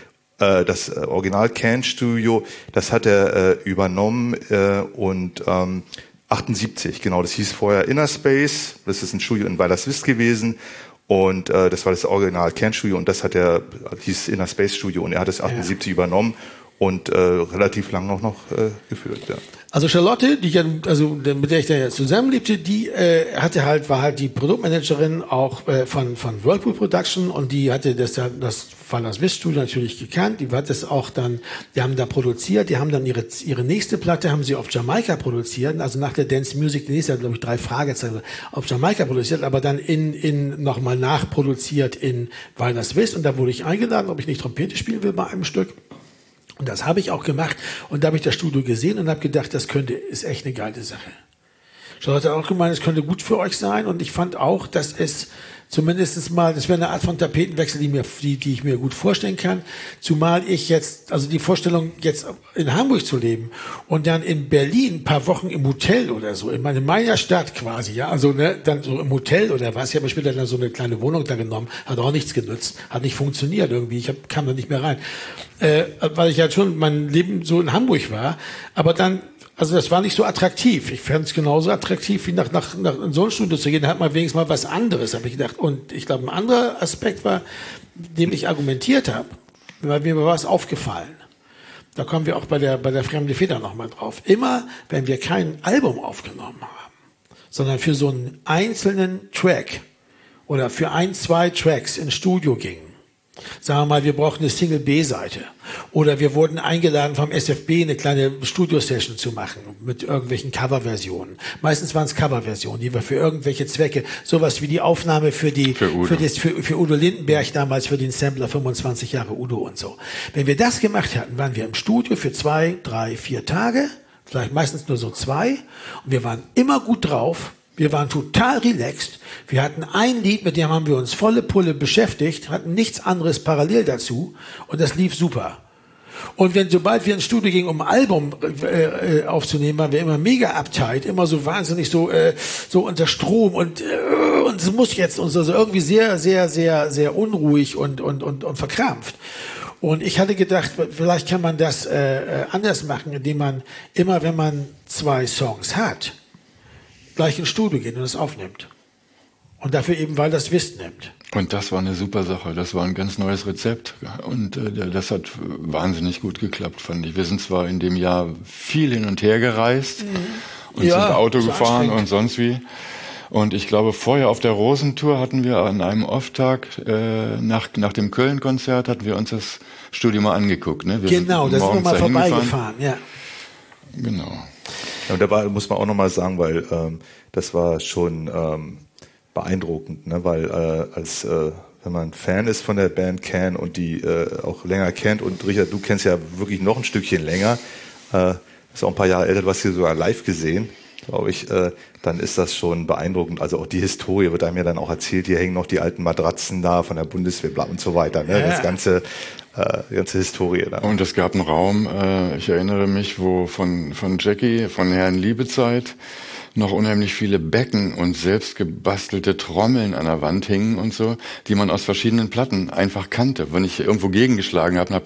S4: das Original Can Studio, das hat er übernommen und 78, genau, das hieß vorher Inner Space, das ist ein Studio in Walderswist gewesen und das war das Original Can Studio und das hieß Inner Space Studio und er hat es 78 übernommen und relativ lang auch noch geführt, ja.
S2: Also Charlotte, mit der ich da zusammenlebte, die war halt die Produktmanagerin auch von Whirlpool Production und die hatte das Walderswist-Studio natürlich gekannt. Die hat das auch dann, die haben da produziert, die haben dann ihre nächste Platte haben sie auf Jamaika produziert, also nach der Dance Music, die nächste hat glaube ich 3 Fragezeichen auf Jamaika produziert, aber dann nochmal nachproduziert in Walderswist und da wurde ich eingeladen, ob ich nicht Trompete spielen will bei einem Stück. Und das habe ich auch gemacht und da habe ich das Studio gesehen und habe gedacht, ist echt eine geile Sache. Charlotte hat auch gemeint, es könnte gut für euch sein und ich fand auch, dass es zumindest mal, das wäre eine Art von Tapetenwechsel, die ich mir gut vorstellen kann, zumal ich jetzt, also die Vorstellung jetzt in Hamburg zu leben und dann in Berlin ein paar Wochen im Hotel oder so, in meiner Stadt quasi, ja, also dann so im Hotel oder was, ich habe mir später dann so eine kleine Wohnung da genommen, hat auch nichts genützt, hat nicht funktioniert irgendwie, kam da nicht mehr rein, weil ich halt schon mein Leben so in Hamburg war, aber dann, also das war nicht so attraktiv. Ich fand es genauso attraktiv, wie nach in so ein Studio zu gehen. Da hat man wenigstens mal was anderes, habe ich gedacht. Und ich glaube, ein anderer Aspekt war, dem ich argumentiert habe, weil mir war was aufgefallen. Da kommen wir auch bei der Fremde Feder nochmal drauf. Immer, wenn wir kein Album aufgenommen haben, sondern für so einen einzelnen Track oder für 1, 2 Tracks ins Studio gingen, sagen wir mal, wir brauchen eine Single-B-Seite. Oder wir wurden eingeladen vom SFB, eine kleine Studio-Session zu machen mit irgendwelchen Coverversionen. Meistens waren es Coverversionen, die wir für irgendwelche Zwecke, sowas wie die Aufnahme für Udo Lindenberg damals, für den Sampler 25 Jahre Udo und so. Wenn wir das gemacht hatten, waren wir im Studio für 2, 3, 4 Tage, vielleicht meistens nur so 2. Und wir waren immer gut drauf. Wir waren total relaxed. Wir hatten ein Lied, mit dem haben wir uns volle Pulle beschäftigt, hatten nichts anderes parallel dazu und das lief super. Und sobald wir ins Studio gingen, um ein Album aufzunehmen, waren wir immer mega uptight, immer so wahnsinnig so unter Strom und es muss jetzt und so irgendwie sehr, sehr, sehr, sehr unruhig und verkrampft. Und ich hatte gedacht, vielleicht kann man das anders machen, indem man immer, wenn man 2 Songs hat, gleich ins Studio gehen und es aufnimmt. Und dafür eben, weil das Wissen nimmt.
S3: Und das war eine super Sache. Das war ein ganz neues Rezept. Und das hat wahnsinnig gut geklappt, fand ich. Wir sind zwar in dem Jahr viel hin und her gereist und sind Auto gefahren und sonst wie. Und ich glaube, vorher auf der Rosentour hatten wir an einem Off-Tag, nach dem Köln-Konzert, hatten wir uns das Studio mal angeguckt. Ne?
S2: Genau, da sind wir mal vorbeigefahren. Ja.
S3: Genau.
S4: Ja, und da muss man auch nochmal sagen, weil das war schon beeindruckend, ne? Weil wenn man Fan ist von der Band Can und die auch länger kennt und Richard, du kennst ja wirklich noch ein Stückchen länger, ist auch ein paar Jahre älter, du hast hier sogar live gesehen, glaube ich, dann ist das schon beeindruckend. Also auch die Historie wird einem ja dann auch erzählt, hier hängen noch die alten Matratzen da von der Bundeswehr und so weiter, ne? Das ganze die ganze Historie da.
S3: Und es gab einen Raum, ich erinnere mich, wo von Jackie, von Herrn Liebezeit, noch unheimlich viele Becken und selbst gebastelte Trommeln an der Wand hingen und so, die man aus verschiedenen Platten einfach kannte. Wenn ich irgendwo gegengeschlagen habe,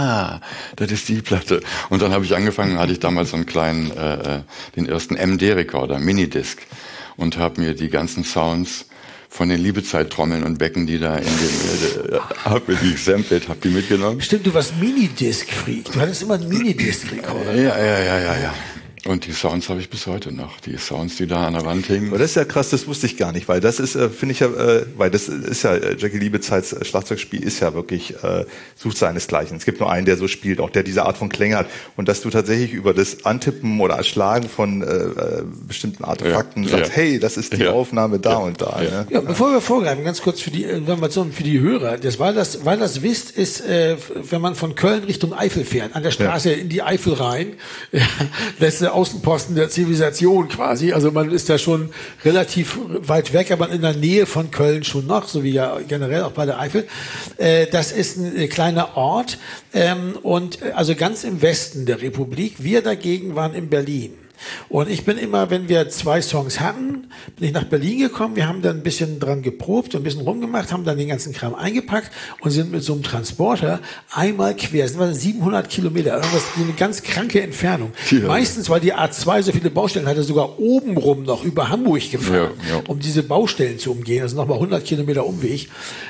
S3: das ist die Platte. Und dann habe ich angefangen, hatte ich damals so einen kleinen, den ersten MD-Rekorder, Minidisc, und habe mir die ganzen Sounds von den Liebezeit-Trommeln und Becken, die da in den, hab mir die gesampelt, hab die mitgenommen.
S2: Stimmt, du warst Minidisc-Freak. Du hattest immer einen Minidisc-Rekorder.
S3: Ja. Und die Sounds habe ich bis heute noch. Die Sounds, die da an der Wand hingen.
S4: Aber das ist ja krass, das wusste ich gar nicht, weil das ist, finde ich ja, weil das ist ja, Jackie Liebezeits Schlagzeugspiel ist ja wirklich, sucht seinesgleichen. Es gibt nur einen, der so spielt, auch der diese Art von Klänge hat. Und dass du tatsächlich über das Antippen oder Schlagen von bestimmten Artefakten sagst, hey, das ist die Aufnahme da und da. Ne?
S2: Ja, bevor wir vorgreifen, ganz kurz für die Information für die Hörer. Weil das wisst, ist, wenn man von Köln Richtung Eifel fährt, an der Straße in die Eifel rein, letzte Außenposten der Zivilisation quasi. Also man ist ja schon relativ weit weg, aber in der Nähe von Köln schon noch, so wie ja generell auch bei der Eifel. Das ist ein kleiner Ort und also ganz im Westen der Republik. Wir dagegen waren in Berlin. Und ich bin immer, wenn wir 2 Songs hatten, bin ich nach Berlin gekommen. Wir haben dann ein bisschen dran geprobt und ein bisschen rumgemacht, haben dann den ganzen Kram eingepackt und sind mit so einem Transporter einmal quer. Das waren 700 Kilometer, irgendwas, eine ganz kranke Entfernung. Ja. Meistens, weil die A2 so viele Baustellen hatte, sogar obenrum noch über Hamburg gefahren, um diese Baustellen zu umgehen. Also nochmal 100 Kilometer Umweg.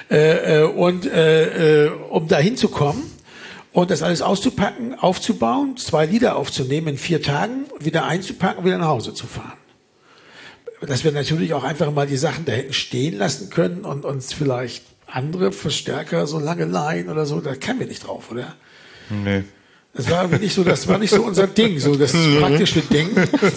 S2: Um da hinzukommen, und das alles auszupacken, aufzubauen, 2 Lieder aufzunehmen in 4 Tagen, wieder einzupacken und wieder nach Hause zu fahren. Dass wir natürlich auch einfach mal die Sachen da hätten stehen lassen können und uns vielleicht andere Verstärker so lange leihen oder so, da kamen wir nicht drauf, oder?
S4: Nee.
S2: Das war nicht so unser Ding, so das praktische Ding.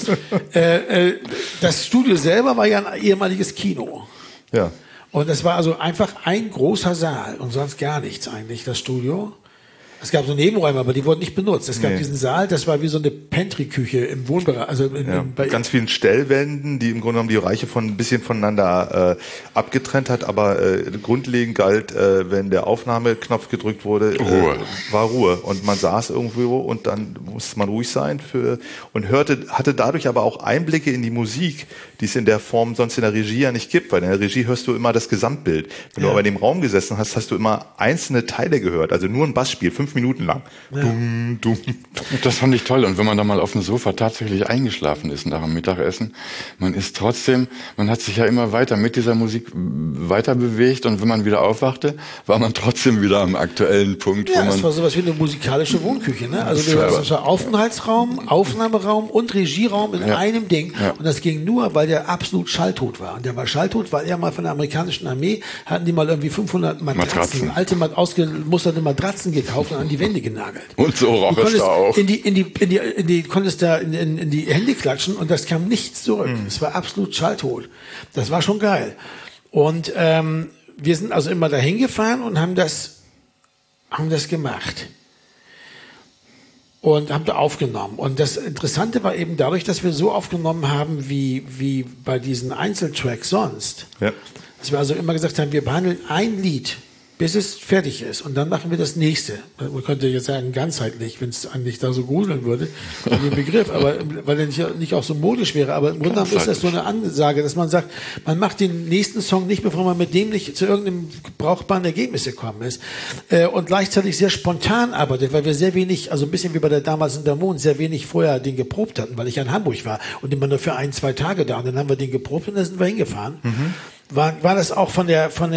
S2: Das Studio selber war ja ein ehemaliges Kino.
S4: Ja.
S2: Und das war also einfach ein großer Saal und sonst gar nichts eigentlich, das Studio. Es gab so Nebenräume, aber die wurden nicht benutzt. Es gab diesen Saal, das war wie so eine Pantry-Küche im Wohnbereich. Also
S4: bei ganz vielen Stellwänden, die im Grunde genommen die Reiche ein bisschen voneinander abgetrennt hat, aber grundlegend galt, wenn der Aufnahmeknopf gedrückt wurde, war Ruhe. Und man saß irgendwo und dann musste man ruhig sein und hatte dadurch aber auch Einblicke in die Musik, die es in der Form sonst in der Regie ja nicht gibt, weil in der Regie hörst du immer das Gesamtbild. Wenn du aber in dem Raum gesessen hast, hast du immer einzelne Teile gehört, also nur ein Bassspiel, 5 Minuten lang.
S2: Ja.
S4: Dumm, dumm.
S3: Das fand ich toll. Und wenn man da mal auf dem Sofa tatsächlich eingeschlafen ist nach dem Mittagessen, man hat sich ja immer weiter mit dieser Musik weiter bewegt und wenn man wieder aufwachte, war man trotzdem wieder am aktuellen Punkt.
S2: Ja, das war sowas wie eine musikalische Wohnküche, ne? Also das war Aufenthaltsraum, Aufnahmeraum und Regieraum in einem Ding. Ja. Und das ging nur, weil der absolut schalltot war. Und der war schalltot, weil er mal von der amerikanischen Armee hatten die mal irgendwie 500 Matratzen. Alte ausgemusterte Matratzen gekauft und an die Wände genagelt.
S3: Und so roch es da auch.
S2: Konntest da in die Hände klatschen und das kam nichts zurück. Es war absolut schalltot. Das war schon geil. Und wir sind also immer dahin gefahren und haben das gemacht. Und haben da aufgenommen. Und das Interessante war eben dadurch, dass wir so aufgenommen haben, wie bei diesen Einzeltracks sonst. Ja. Dass wir also immer gesagt haben, wir behandeln ein Lied, bis es fertig ist. Und dann machen wir das nächste. Man könnte jetzt sagen, ganzheitlich, wenn es eigentlich da so gruseln würde, den Begriff, aber weil der nicht auch so modisch wäre. Aber im Grunde ist das so eine Ansage, dass man sagt, man macht den nächsten Song nicht, bevor man mit dem nicht zu irgendeinem brauchbaren Ergebnis gekommen ist. Und gleichzeitig sehr spontan arbeitet, weil wir sehr wenig, also ein bisschen wie bei der damals in der Mond, sehr wenig vorher den geprobt hatten, weil ich ja in Hamburg war und immer nur für 1-2 Tage da. Und dann haben wir den geprobt und dann sind wir hingefahren. War das auch vom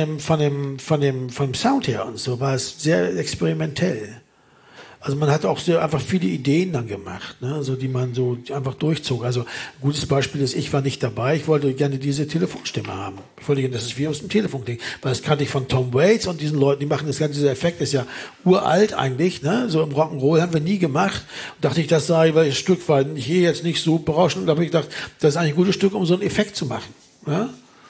S2: Sound her und so, war es sehr experimentell. Also man hat auch einfach viele Ideen dann gemacht, ne? Also die man so einfach durchzog. Also ein gutes Beispiel ist, ich war nicht dabei, ich wollte gerne diese Telefonstimme haben. Ich wollte gerne, das ist wie aus dem Telefonding, weil das kannte ich von Tom Waits und diesen Leuten, die machen das ganze, dieser Effekt ist ja uralt eigentlich, ne? So im Rock'n'Roll haben wir nie gemacht. Und dachte ich, das sei, weil das Stück war hier jetzt nicht so berauschend, und da habe ich gedacht, das ist eigentlich ein gutes Stück, um so einen Effekt zu machen, ne?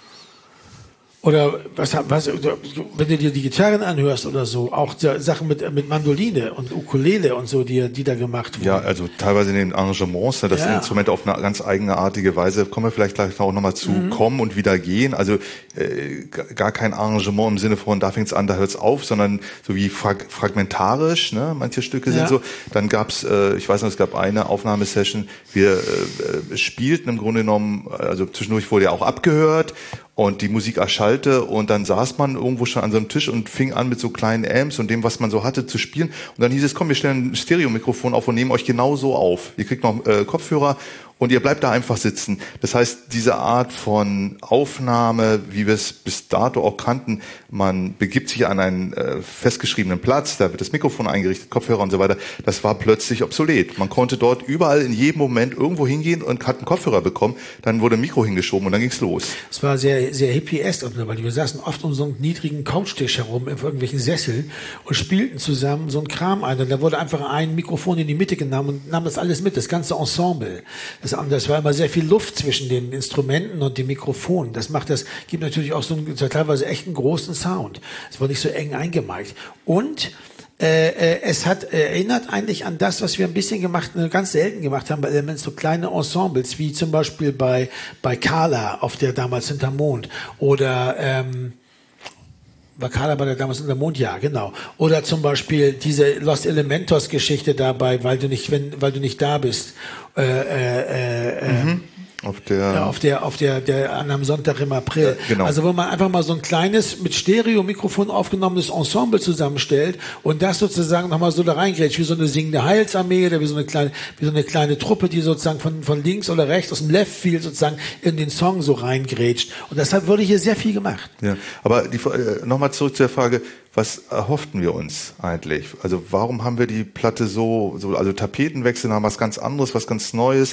S2: Oder was, wenn du dir die Gitarren anhörst oder so, auch Sachen mit Mandoline und Ukulele und so, die da gemacht wurden.
S4: Ja, also teilweise in den Arrangements, ne, das Instrument auf eine ganz eigenartige Weise, kommen wir vielleicht gleich auch nochmal zu kommen und wieder gehen. Also gar kein Arrangement im Sinne von, da fängt's an, da hört's auf, sondern so wie fragmentarisch, ne, manche Stücke sind so. Dann gab's, ich weiß noch, es gab eine Aufnahmesession, wir spielten im Grunde genommen, also zwischendurch wurde ja auch abgehört, und die Musik erschallte und dann saß man irgendwo schon an so einem Tisch und fing an mit so kleinen Amps und dem, was man so hatte, zu spielen. Und dann hieß es, komm, wir stellen ein Stereomikrofon auf und nehmen euch genauso auf. Ihr kriegt noch Kopfhörer und ihr bleibt da einfach sitzen. Das heißt, diese Art von Aufnahme, wie wir es bis dato auch kannten, man begibt sich an einen festgeschriebenen Platz, da wird das Mikrofon eingerichtet, Kopfhörer und so weiter, das war plötzlich obsolet. Man konnte dort überall in jedem Moment irgendwo hingehen und hat einen Kopfhörer bekommen, dann wurde ein Mikro hingeschoben und dann ging's los.
S2: Es war sehr, sehr hippiesk, weil wir saßen oft um so einen niedrigen Couchtisch herum, in irgendwelchen Sesseln und spielten zusammen so einen Kram ein. Und da wurde einfach ein Mikrofon in die Mitte genommen und nahm das alles mit, das ganze Ensemble. Das war immer sehr viel Luft zwischen den Instrumenten und dem Mikrofon. Gibt natürlich auch so einen teilweise echt einen großen Sound. Es war nicht so eng eingemeigt. Und es hat erinnert eigentlich an das, was wir ein bisschen ganz selten gemacht haben bei Elements, so kleine Ensembles, wie zum Beispiel bei Carla auf der damals Hinterm Mond oder war Carla bei der damals Hinterm Mond? Ja, genau. Oder zum Beispiel diese Los Elementos Geschichte dabei, weil du nicht da bist. Auf der an einem Sonntag im April.
S4: Genau.
S2: Also wo man einfach mal so ein kleines, mit Stereo-Mikrofon aufgenommenes Ensemble zusammenstellt und das sozusagen nochmal so da reingrätscht, wie so eine singende Heilsarmee oder wie so eine kleine Truppe, die sozusagen von links oder rechts aus dem Left Field sozusagen in den Song so reingrätscht. Und deshalb wurde hier sehr viel gemacht.
S4: Ja, aber nochmal zurück zu der Frage, was erhofften wir uns eigentlich? Also warum haben wir die Platte also Tapetenwechsel haben was ganz anderes, was ganz Neues.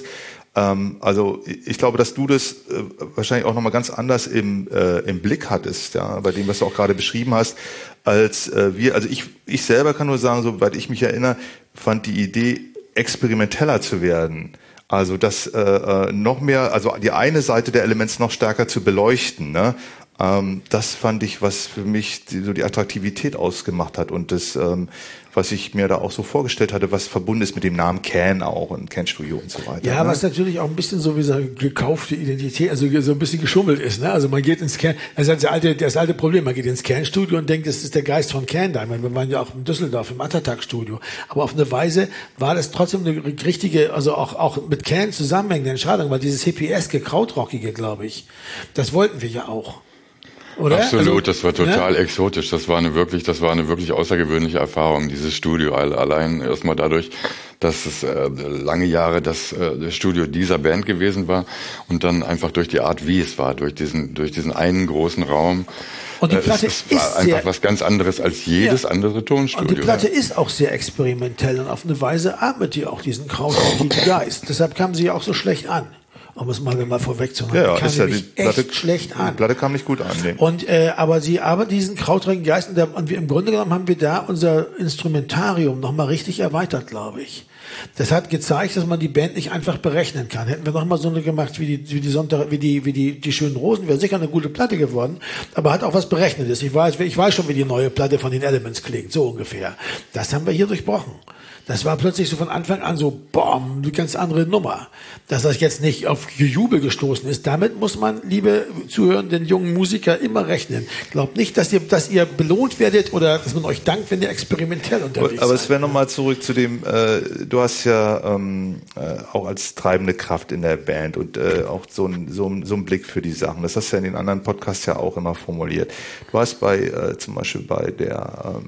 S4: Also ich glaube, dass du das wahrscheinlich auch nochmal ganz anders im Blick hattest, ja, bei dem, was du auch gerade beschrieben hast, als wir. Also ich selber kann nur sagen, soweit ich mich erinnere, fand die Idee, experimenteller zu werden. Also das noch mehr, also die eine Seite der Elements noch stärker zu beleuchten, ne? Das fand ich, was für mich so die Attraktivität ausgemacht hat und das, was ich mir da auch so vorgestellt hatte, was verbunden ist mit dem Namen Can auch und Can Studio und so weiter.
S2: Ja, ne? Was natürlich auch ein bisschen so wie so eine gekaufte Identität, also so ein bisschen geschummelt ist, ne? Also man geht ins Can, das alte Problem, man geht ins Can Studio und denkt, das ist der Geist von Can da. Ich meine, wir waren ja auch in Düsseldorf im Attatak Studio, aber auf eine Weise war das trotzdem eine richtige, also auch mit Can zusammenhängende Entscheidung, weil dieses hippieske, krautrockige, glaube ich, das wollten wir ja auch. Oder?
S3: Absolut,
S2: also,
S3: das war total exotisch. Das war eine wirklich außergewöhnliche Erfahrung, dieses Studio. Allein erstmal dadurch, dass es lange Jahre das Studio dieser Band gewesen war und dann einfach durch die Art, wie es war, durch diesen einen großen Raum.
S2: Und die Platte
S3: es war einfach was ganz anderes als jedes andere Tonstudio.
S2: Und die Platte ist auch sehr experimentell und auf eine Weise atmet die auch diesen krautrockigen Geist. Deshalb kam sie ja auch so schlecht an. Um es mal vorwegzunehmen.
S4: Ja,
S2: die kam
S4: die Platte
S2: echt schlecht an.
S4: Die Platte kam nicht gut an. Nee.
S2: Und aber diesen krautrigen Geist und wir im Grunde genommen haben wir da unser Instrumentarium nochmal richtig erweitert, glaube ich. Das hat gezeigt, dass man die Band nicht einfach berechnen kann. Hätten wir nochmal so eine gemacht wie die schönen Rosen, wäre sicher eine gute Platte geworden, aber hat auch was Berechnetes. Ich weiß schon, wie die neue Platte von den Elements klingt, so ungefähr. Das haben wir hier durchbrochen. Das war plötzlich so von Anfang an so, boom, eine ganz andere Nummer. Dass das jetzt nicht auf Gejubel gestoßen ist, damit muss man, liebe zuhörenden jungen Musiker, immer rechnen. Glaubt nicht, dass ihr belohnt werdet oder dass man euch dankt, wenn ihr experimentell unterwegs seid.
S4: Aber es wäre nochmal zurück zu dem, du hast ja auch als treibende Kraft in der Band und auch so ein Blick für die Sachen. Das hast du ja in den anderen Podcasts ja auch immer formuliert. Du hast zum Beispiel bei der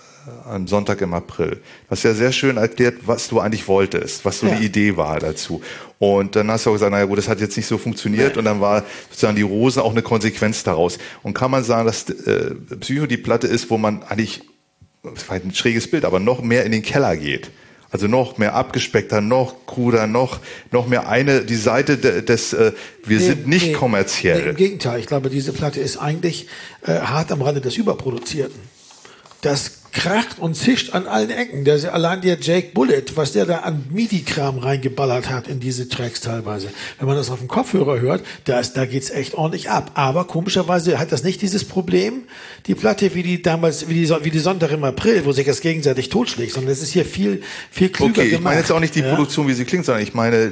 S4: am Sonntag im April. Du hast ja sehr schön erklärt, was du eigentlich wolltest, was so die Idee war dazu. Und dann hast du auch gesagt, naja gut, das hat jetzt nicht so funktioniert. Und dann war sozusagen die Rosen auch eine Konsequenz daraus. Und kann man sagen, dass Psycho die Platte ist, wo man eigentlich, das war ein schräges Bild, aber noch mehr in den Keller geht. Also noch mehr abgespeckter, noch kruder, noch mehr die Seite des wir sind nicht kommerziell.
S2: Nee, im Gegenteil, ich glaube, diese Platte ist eigentlich hart am Rande des Überproduzierten. Das kracht und zischt an allen Ecken. Allein der Jake Bullet, was der da an MIDI-Kram reingeballert hat in diese Tracks teilweise. Wenn man das auf dem Kopfhörer hört, da geht's echt ordentlich ab. Aber komischerweise hat das nicht dieses Problem, die Platte wie die Sonntag im April, wo sich das gegenseitig totschlägt, sondern es ist hier viel klüger gemacht.
S4: Ich meine jetzt auch nicht die Produktion, wie sie klingt, sondern ich meine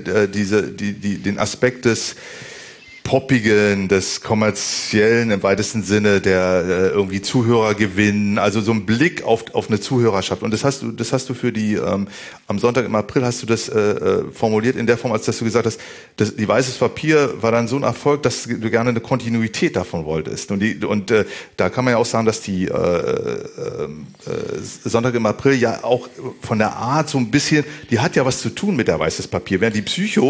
S4: den Aspekt des Poppigen, des Kommerziellen im weitesten Sinne, der irgendwie Zuhörer gewinnen, also so ein Blick auf eine Zuhörerschaft. Und das hast du für die am Sonntag im April hast du das formuliert in der Form, als dass du gesagt hast, die Weißes Papier war dann so ein Erfolg, dass du gerne eine Kontinuität davon wolltest. Und da kann man ja auch sagen, dass die Sonntag im April ja auch von der Art so ein bisschen, die hat ja was zu tun mit der Weißes Papier, während die Psycho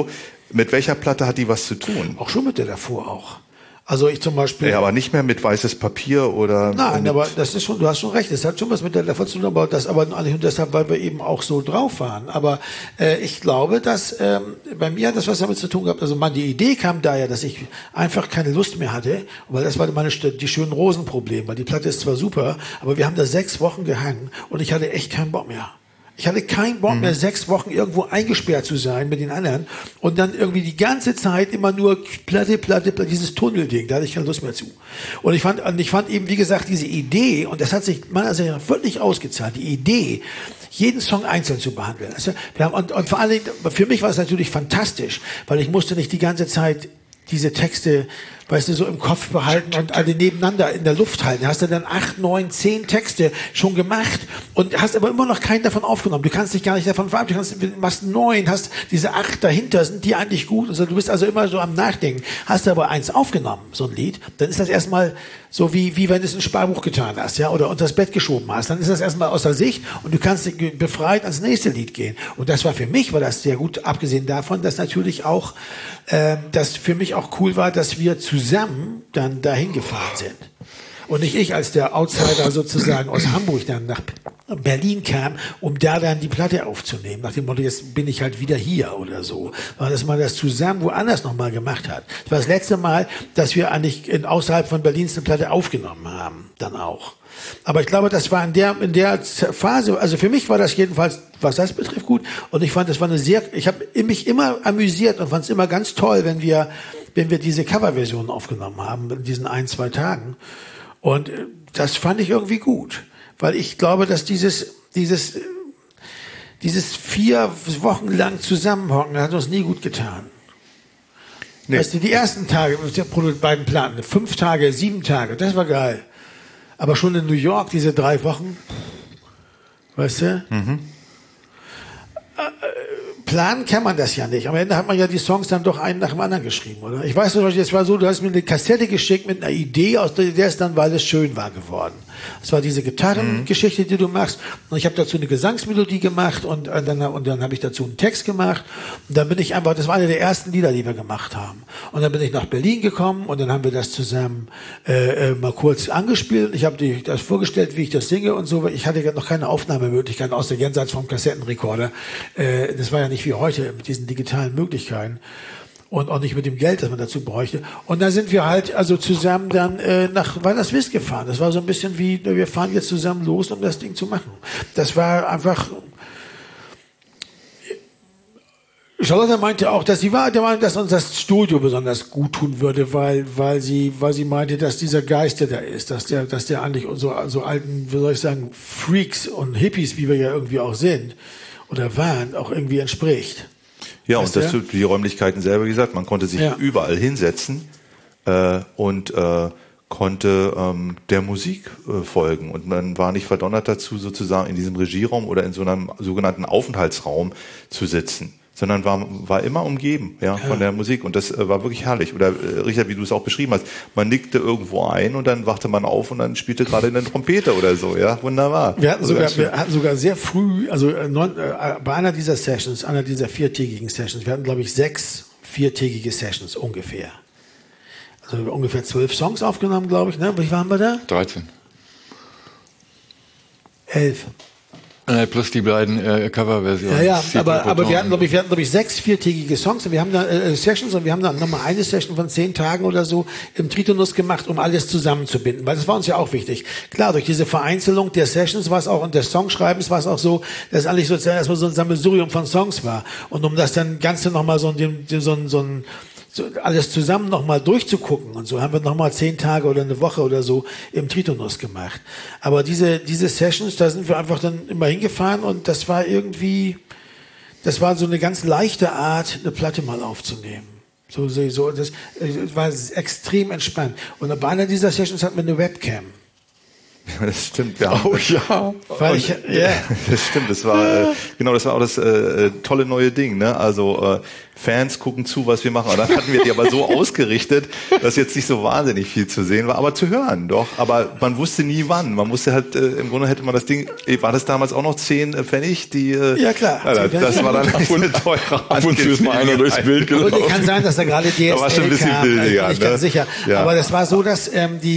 S4: Mit welcher Platte hat die was zu tun?
S2: Auch schon mit der davor auch. Also ich zum Beispiel...
S4: Ja, aber nicht mehr mit weißes Papier oder...
S2: Nein, aber das ist schon, du hast schon recht, es hat schon was mit der davon zu tun, aber das aber nicht nur deshalb, weil wir eben auch so drauf waren. Aber ich glaube, dass bei mir hat das was damit zu tun gehabt, also die Idee kam daher, dass ich einfach keine Lust mehr hatte, weil das war die schönen Rosen-Problem, weil die Platte ist zwar super, aber wir haben da 6 Wochen gehangen und ich hatte echt keinen Bock mehr. Ich hatte keinen Bock mehr, 6 Wochen irgendwo eingesperrt zu sein mit den anderen und dann irgendwie die ganze Zeit immer nur Platte, dieses Tunnelding, da hatte ich keine Lust mehr zu. Und ich fand eben, wie gesagt, diese Idee, und das hat sich meiner Ansicht nach wirklich ausgezahlt, die Idee, jeden Song einzeln zu behandeln. Also und vor allen Dingen, für mich war es natürlich fantastisch, weil ich musste nicht die ganze Zeit diese Texte, weißt du, so im Kopf behalten und alle nebeneinander in der Luft halten. Hast du dann 8, 9, 10 Texte schon gemacht und hast aber immer noch keinen davon aufgenommen. Du kannst dich gar nicht davon verabschieden. Du machst 9, hast diese 8 dahinter, sind die eigentlich gut? Also du bist also immer so am Nachdenken. Hast du aber eins aufgenommen, so ein Lied, dann ist das erstmal so wie wenn du es in ein Sparbuch getan hast, ja, oder unter das Bett geschoben hast. Dann ist das erstmal außer Sicht und du kannst befreit ans nächste Lied gehen. Und das war für mich, war das sehr gut, abgesehen davon, dass natürlich auch, dass für mich auch cool war, dass wir zusammen dann dahin gefahren sind. Und nicht ich als der Outsider sozusagen aus Hamburg dann nach Berlin kam, um da dann die Platte aufzunehmen. Nach dem Motto, jetzt bin ich halt wieder hier oder so. Weil dass man das zusammen woanders nochmal gemacht hat. Das war das letzte Mal, dass wir eigentlich außerhalb von Berlin eine Platte aufgenommen haben. Dann auch. Aber ich glaube, das war in der Phase, also für mich war das jedenfalls, was das betrifft, gut. Und ich fand, das war ich habe mich immer amüsiert und fand es immer ganz toll, wenn wir diese Coverversionen aufgenommen haben, in diesen 1, 2 Tagen. Und das fand ich irgendwie gut. Weil ich glaube, dass dieses 4 Wochen lang Zusammenhocken hat uns nie gut getan. Nee. Weißt du, die ersten Tage, die beiden Platten, 5 Tage, 7 Tage, das war geil. Aber schon in New York, diese 3 Wochen, weißt du? Planen kann man das ja nicht. Am Ende hat man ja die Songs dann doch einen nach dem anderen geschrieben, oder? Ich weiß nicht, es war so, du hast mir eine Kassette geschickt mit einer Idee, aus der es dann, weil es schön war, geworden. Das war diese Gitarrengeschichte, die du machst. Und ich habe dazu eine Gesangsmelodie gemacht und dann habe ich dazu einen Text gemacht. Und dann bin ich einfach, das war eine der ersten Lieder, die wir gemacht haben. Und dann bin ich nach Berlin gekommen und dann haben wir das zusammen mal kurz angespielt. Ich habe dir das vorgestellt, wie ich das singe und so. Ich hatte noch keine Aufnahmemöglichkeit außer jenseits vom Kassettenrekorder. Das war ja nicht wie heute mit diesen digitalen Möglichkeiten. Und auch nicht mit dem Geld, das man dazu bräuchte. Und dann sind wir halt also zusammen dann nach Weilerswist gefahren. Das war so ein bisschen wie, wir fahren jetzt zusammen los, um das Ding zu machen. Das war einfach... Charlotte meinte auch, dass sie war der Meinung, dass uns das Studio besonders gut tun würde, weil sie meinte, dass dieser Geist, der da ist, dass der eigentlich so alten, wie soll ich sagen, Freaks und Hippies, wie wir ja irgendwie auch sind oder waren, auch irgendwie entspricht.
S4: Ja, weißt und das die Räumlichkeiten selber, wie gesagt, man konnte sich überall hinsetzen und konnte der Musik folgen. Und man war nicht verdonnert dazu, sozusagen in diesem Regieraum oder in so einem sogenannten Aufenthaltsraum zu sitzen, sondern war immer umgeben von der Musik. Und das war wirklich herrlich. Oder Richard, wie du es auch beschrieben hast, man nickte irgendwo ein und dann wachte man auf und dann spielte gerade eine Trompete oder so. Ja, wunderbar.
S2: Wir hatten sogar sehr früh, also bei einer dieser 4-tägigen Sessions, wir hatten, glaube ich, 6 4-tägige Sessions ungefähr. Also ungefähr 12 Songs aufgenommen, glaube ich. Ne? Wie waren wir da?
S3: 13.
S2: 11.
S3: Plus die beiden Coverversionen.
S2: Ja, aber wir hatten, glaube ich, 6 4-tägige Songs und wir haben da Sessions und wir haben dann nochmal eine Session von 10 Tagen oder so im Tritonus gemacht, um alles zusammenzubinden, weil das war uns ja auch wichtig. Klar, durch diese Vereinzelung der Sessions war es auch und des Songschreibens war es auch so, dass eigentlich sozusagen erstmal so ein Sammelsurium von Songs war. Und um das dann Ganze nochmal so alles zusammen nochmal durchzugucken und so haben wir nochmal 10 Tage oder eine Woche oder so im Tritonus gemacht. Aber diese Sessions, da sind wir einfach dann immer hingefahren und das war so eine ganz leichte Art, eine Platte mal aufzunehmen. Das war extrem entspannt. Und bei einer dieser Sessions hatten wir eine Webcam.
S4: Das stimmt.
S2: Weil
S4: das stimmt. Das war das war auch das tolle neue Ding. Ne? Also Fans gucken zu, was wir machen. Und dann hatten wir die aber so ausgerichtet, dass jetzt nicht so wahnsinnig viel zu sehen war, aber zu hören doch. Aber man wusste nie wann. Man musste halt, im Grunde hätte man das Ding, war das damals auch noch 10 Pfennig?
S2: Ja klar.
S4: Das war dann eine teure
S3: Ab und zu ist mal einer durchs Bild gelaufen.
S2: Und kann sein, dass da gerade DSL
S4: da war schon ein bisschen
S2: kam,
S4: billiger,
S2: bin ich ganz sicher.
S4: Ja.
S2: Aber das war so, dass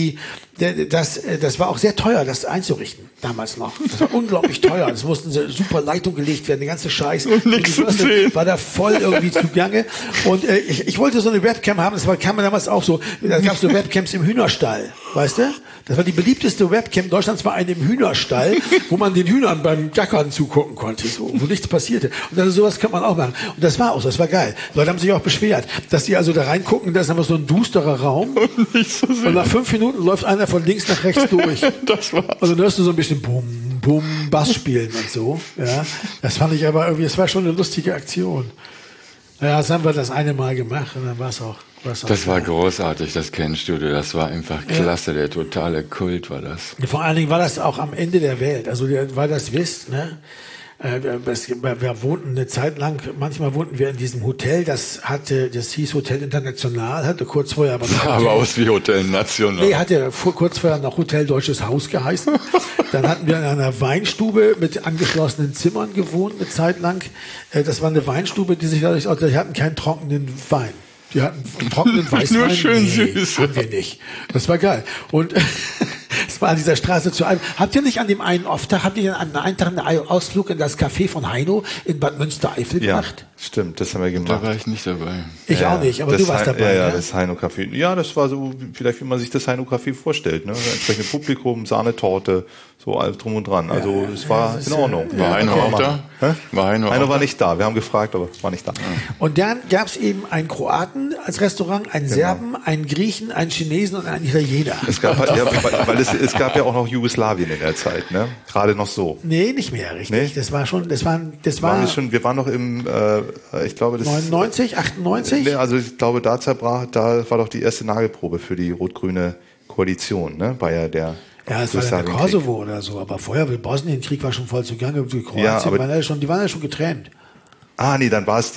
S2: das war auch sehr teuer, das einzurichten, damals noch. Das war unglaublich teuer. Das mussten super Leitung gelegt werden, der ganze Scheiß.
S3: Und nichts zu sehen.
S2: War da voll irgendwie zugange. Und ich wollte so eine Webcam haben, kam mir damals auch so, da gab es so Webcams im Hühnerstall, weißt du? Das war die beliebteste Webcam Deutschlands, war eine im Hühnerstall, wo man den Hühnern beim Gackern zugucken konnte, so, wo nichts passierte. Und dann sowas kann man auch machen. Und das war auch so, das war geil. Leute haben sich auch beschwert, dass die also da reingucken, da ist einfach so ein dusterer Raum.
S3: Und nicht so
S2: Und nach 5 Minuten läuft einer von links nach rechts durch.
S3: Das war's.
S2: Also dann hörst du so ein bisschen Bum, Bum, Bass spielen und so. Ja, das fand ich aber irgendwie, es war schon eine lustige Aktion. Naja, das haben wir das eine Mal gemacht und dann war es auch.
S3: Das war großartig, das Kernstudio. Das war einfach klasse. Der totale Kult war das.
S2: Vor allen Dingen war das auch am Ende der Welt. Also, weil das wisst, ne? Wir wohnten eine Zeit lang, manchmal wohnten wir in diesem Hotel, das hieß Hotel International, hatte kurz vorher aber noch
S3: Sah aber aus wie Hotel National.
S2: Nee, hatte kurz vorher noch Hotel Deutsches Haus geheißen. Dann hatten wir in einer Weinstube mit angeschlossenen Zimmern gewohnt, eine Zeit lang. Das war eine Weinstube, die hatten keinen trockenen Wein. Die hatten einen trockenen Weißwein.
S3: Nur schön süß.
S2: Haben wir nicht. Das war geil. Und es war an dieser Straße zu einem. Habt ihr nicht an dem einen Offtag, habt ihr an einem Tag einen Ausflug in das Café von Heino in Bad Münstereifel gemacht?
S4: Stimmt, das haben wir gemacht.
S3: Da war ich nicht dabei.
S2: Ich auch nicht, aber du warst dabei.
S4: Ja, das Heino Café. Ja, das war so, vielleicht wie man sich das Heino Café vorstellt, ne? Entsprechendes Publikum, Sahnetorte, so alles drum und dran. Also, es war in Ordnung.
S3: War Heino auch da?
S4: Heino war nicht da. Wir haben gefragt, aber war nicht da.
S2: Und dann gab es eben einen Kroaten als Restaurant, einen Serben, einen Griechen, einen Chinesen und einen Italiener.
S4: Es gab halt, weil es gab ja auch noch Jugoslawien in der Zeit, ne? Gerade noch so.
S2: Nee, nicht mehr richtig. Nee? Das war schon, wir
S4: waren noch im, ich glaube, das
S2: 99, 98?
S4: Nee, also ich glaube, da war doch die erste Nagelprobe für die rot-grüne Koalition, ne? War ja der.
S2: Ja, es war dann der Kosovo oder so, aber vorher, Bosnienkrieg war schon voll zugange, die Kroatien die waren ja schon getrennt.
S4: Ah, nee, dann war es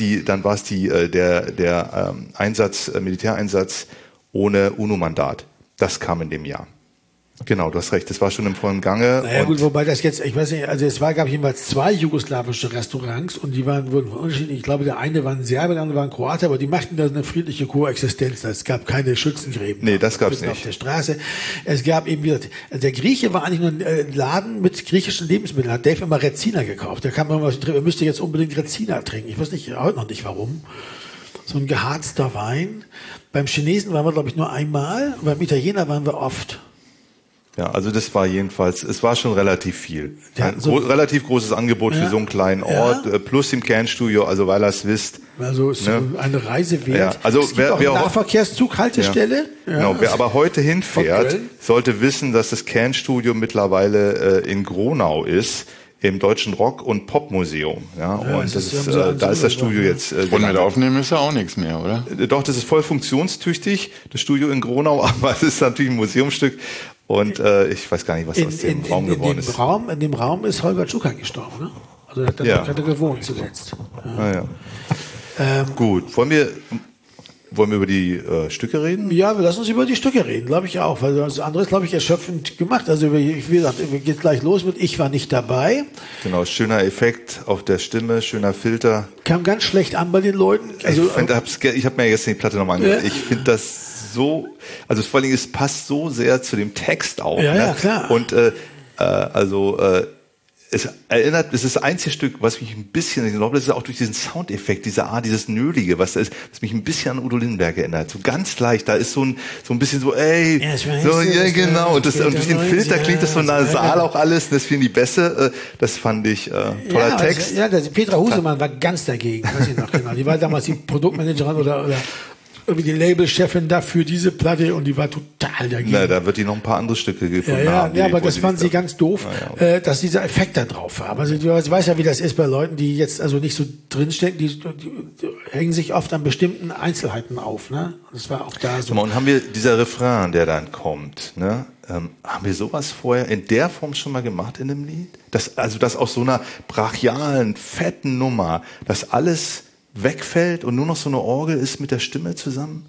S4: der Militäreinsatz ohne UNO-Mandat. Das kam in dem Jahr. Genau, du hast recht, das war schon im vollen Gange.
S2: Naja gut, wobei das jetzt, ich weiß nicht, also es gab jeweils 2 jugoslawische Restaurants und die wurden unterschiedlich. Ich glaube, der eine war ein Serbe, der andere war ein Kroate, aber die machten da eine friedliche Koexistenz. Es gab keine Schützengräben.
S4: Nee, das gab's nicht.
S2: Auf der Straße. Es gab eben wieder, der Grieche war eigentlich nur ein Laden mit griechischen Lebensmitteln. Hat Dave immer Rezina gekauft. Der kam immer was, er müsste jetzt unbedingt Rezina trinken. Ich weiß nicht, heute noch nicht warum. So ein geharzter Wein. Beim Chinesen waren wir, glaube ich, nur einmal. Beim Italiener waren wir oft.
S4: Ja, also das war jedenfalls, es war schon relativ viel. Ein relativ großes Angebot für so einen kleinen Ort, plus im Kernstudio, also weil ihr es wisst.
S2: Also ist eine Reise wert.
S4: Ja, also
S2: es gibt auch eine Nahverkehrszug-Haltestelle.
S4: Ja. Genau, wer aber heute hinfährt, sollte wissen, dass das Kernstudio mittlerweile in Gronau ist, im Deutschen Rock- und Popmuseum. Ja, und da ist das Studio jetzt.
S3: Und mit Aufnehmen ist ja auch nichts mehr, oder?
S4: Doch, das ist voll funktionstüchtig, das Studio in Gronau, aber es ist natürlich ein Museumsstück. Und ich weiß gar nicht, was aus dem Raum geworden ist.
S2: In dem Raum ist Holger Tschukan gestorben, ne? Also hat er gewohnt zuletzt. Ja.
S4: Gut, wollen wir über die Stücke reden?
S2: Ja, lass uns über die Stücke reden, glaube ich auch. Weil das andere ist, glaube ich, erschöpfend gemacht. Also wie gesagt, geht gleich los mit Ich war nicht dabei.
S4: Genau, schöner Effekt auf der Stimme, schöner Filter.
S2: Kam ganz schlecht an bei den Leuten. Also,
S4: ich habe mir gestern die Platte nochmal angehört. Ich finde das so, also vor allem, es passt so sehr zu dem Text auch.
S2: Ja, ja, klar.
S4: Und es ist das einzige Stück, was mich ein bisschen, ich glaube, das ist auch durch diesen Soundeffekt, dieses Nölige, was da ist, was mich ein bisschen an Udo Lindenberg erinnert. So ganz leicht, da ist so ein bisschen so, genau. Und durch den Filter klingt das so nasal auch alles, das finde ich besser. Das fand ich toller Text.
S2: Petra Husemann war ganz dagegen, weiß ich noch genau. Die war damals die Produktmanagerin oder irgendwie die Labelchefin da für diese Platte und die war total dagegen.
S4: Na, da wird die noch ein paar andere Stücke gefunden haben.
S2: Ja, aber das fand sie ganz doof, dass dieser Effekt da drauf war. Aber du weißt ja, wie das ist bei Leuten, die jetzt also nicht so drinstecken, die hängen sich oft an bestimmten Einzelheiten auf, ne? Das war auch da so.
S4: Und haben wir dieser Refrain, der dann kommt, ne? haben wir sowas vorher in der Form schon mal gemacht in einem Lied? Dass aus so einer brachialen, fetten Nummer, dass alles wegfällt und nur noch so eine Orgel ist mit der Stimme zusammen?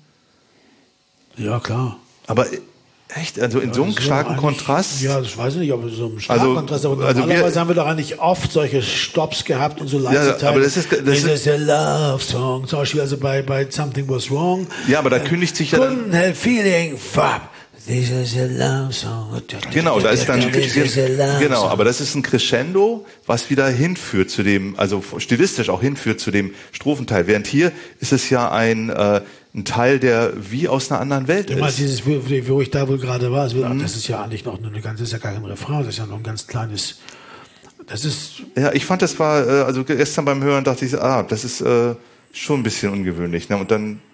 S2: Ja, klar.
S4: Aber echt, also in so einem starken Kontrast?
S2: Ja, das weiß ich nicht, ob so einem starken Kontrast, aber normalerweise haben wir doch eigentlich oft solche Stops gehabt und so leise Teile.
S4: Aber das ist
S2: a love song, zum Beispiel also bei Something Was Wrong.
S4: Ja, aber da kündigt sich ja dann...
S2: Couldn't help feeling fab. This is a love song.
S4: Genau, da ist dann genau, aber das ist ein Crescendo, was wieder hinführt zu dem, also stilistisch auch hinführt zu dem Strophenteil. Während hier ist es ja ein Teil, der wie aus einer anderen Welt ist.
S2: Meinst, dieses, wo ich da wohl gerade war, das ist ja eigentlich noch eine ganze, das ist ja gar kein Refrain, das ist ja noch ein ganz kleines. Das ist.
S4: Ja, ich fand, das war, also gestern beim Hören dachte ich, das ist schon ein bisschen ungewöhnlich. Ne? Und dann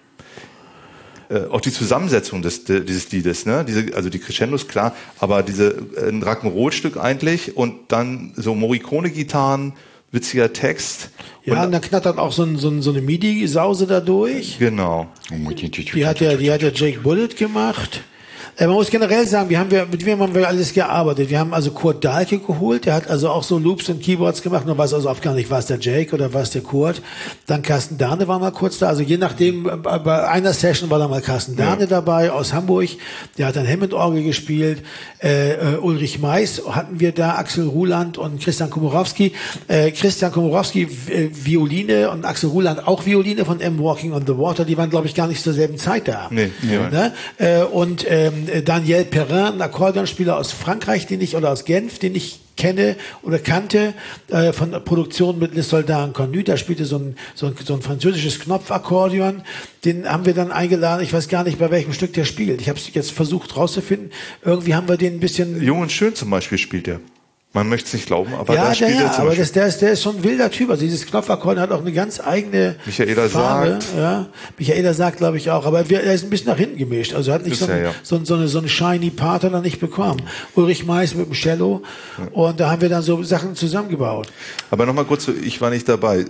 S4: auch die Zusammensetzung dieses Liedes, ne? Also die Crescendos, klar, aber ein Rock'n'Roll-Stück eigentlich und dann so Morricone-Gitarren, witziger Text.
S2: Ja, und dann knattert auch so eine MIDI-Sause da durch.
S4: Genau.
S2: Die hat ja Jake Bullitt gemacht. Man muss generell sagen, mit wem haben wir alles gearbeitet? Wir haben also Kurt Dahlke geholt, der hat also auch so Loops und Keyboards gemacht, nur weiß also oft gar nicht, war es der Jake oder war es der Kurt. Dann Carsten Dahne war mal kurz da, also je nachdem, bei einer Session war da mal Carsten Dahne dabei aus Hamburg, der hat dann Hammond-Orgel gespielt, Ulrich Mais hatten wir da, Axel Ruland und Christian Komorowski. Christian Komorowski Violine und Axel Ruland auch Violine von M. Walking on the Water, die waren glaube ich gar nicht zur selben Zeit da.
S4: Nee,
S2: ne? Und Daniel Perrin, ein Akkordeonspieler aus Frankreich, oder aus Genf, den ich kenne oder kannte, von der Produktion mit Les Soldats Inconnus, da spielte so ein französisches Knopfakkordeon, den haben wir dann eingeladen, ich weiß gar nicht, bei welchem Stück der spielt. Ich habe es jetzt versucht rauszufinden, irgendwie haben wir den ein bisschen...
S4: Jung und Schön zum Beispiel spielt der. Man möchte es nicht glauben, aber da spielt er zum
S2: Beispiel. Der ist schon ein wilder Typ. Also dieses Knopfakkordeon hat auch eine ganz eigene
S4: Michaela
S2: Farbe. Ja, Michaela sagt, glaube ich, auch. Aber er ist ein bisschen nach hinten gemischt. Also er hat nicht so eine shiny Part dann nicht bekommen. Ulrich Mais mit dem Cello. Ja. Und da haben wir dann so Sachen zusammengebaut.
S4: Aber nochmal kurz, ich war nicht dabei.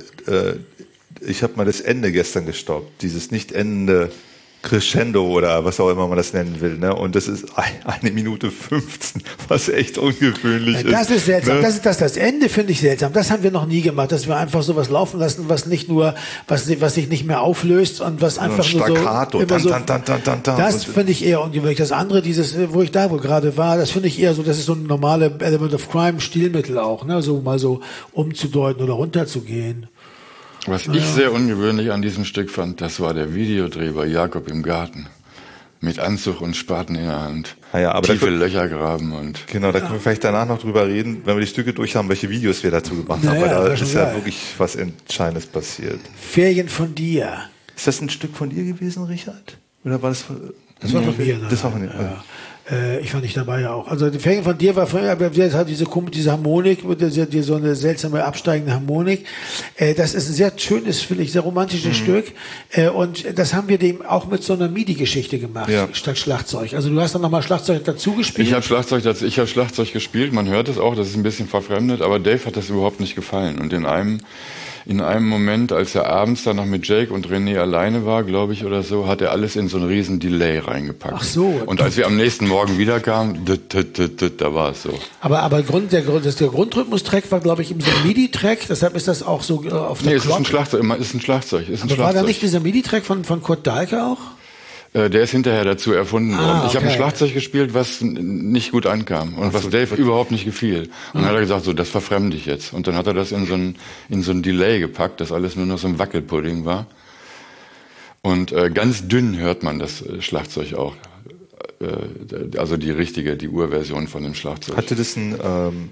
S4: Ich habe mal das Ende gestern gestoppt. Dieses nicht endende Crescendo oder was auch immer man das nennen will, ne? Und das ist 1 Minute 15, was echt ungewöhnlich ist.
S2: Das ist seltsam.
S4: Ne?
S2: Das Ende finde ich seltsam. Das haben wir noch nie gemacht, dass wir einfach sowas laufen lassen, was nicht nur, was sich nicht mehr auflöst und was einfach
S4: Staccato,
S2: nur so, das finde ich eher ungewöhnlich. Das andere, wo ich da wohl gerade war, das finde ich eher so, das ist so ein normale Element of Crime Stilmittel auch, ne? So mal so umzudeuten oder runterzugehen.
S3: Was ich sehr ungewöhnlich an diesem Stück fand, das war der Videodreh bei Jakob im Garten. Mit Anzug und Spaten in der Hand.
S4: Ja, aber
S3: tiefe Löcher graben und...
S4: Genau, da können wir vielleicht danach noch drüber reden, wenn wir die Stücke durch haben, welche Videos wir dazu gemacht haben. Weil da ist ja wirklich was Entscheidendes passiert.
S2: Ferien von dir.
S4: Ist das ein Stück von dir gewesen, Richard? Oder war das von...
S2: Das war von mir.
S4: Das war von dir.
S2: Ja. Ich war nicht dabei ja auch. Also die Ferien von dir war vorher, aber das hat diese Harmonik, so eine seltsame absteigende Harmonik. Das ist ein sehr schönes, finde ich, sehr romantisches Stück. Und das haben wir dem auch mit so einer MIDI-Geschichte gemacht, statt Schlagzeug. Also du hast dann nochmal Schlagzeug dazu gespielt.
S3: Ich habe Schlagzeug gespielt, man hört es auch, das ist ein bisschen verfremdet, aber Dave hat das überhaupt nicht gefallen. Und in einem Moment, als er abends dann noch mit Jake und René alleine war, glaube ich, oder so, hat er alles in so einen riesen Delay reingepackt.
S2: Ach so.
S3: Und als wir am nächsten Morgen wiederkamen, da war es so.
S2: Aber der Grundrhythmus-Track war, glaube ich, eben so ein MIDI-Track, deshalb ist das auch so auf der
S3: es ist ein Schlagzeug.
S2: War da nicht dieser MIDI-Track von Kurt Dahlke auch?
S3: Der ist hinterher dazu erfunden worden. Ich habe ein Schlagzeug gespielt, was nicht gut ankam und was Dave überhaupt nicht gefiel. Und dann hat er gesagt, so, das verfremde ich jetzt. Und dann hat er das in so ein Delay gepackt, dass alles nur noch so ein Wackelpudding war. Und ganz dünn hört man das Schlagzeug auch. Also die Urversion von dem Schlagzeug.
S4: Hatte das einen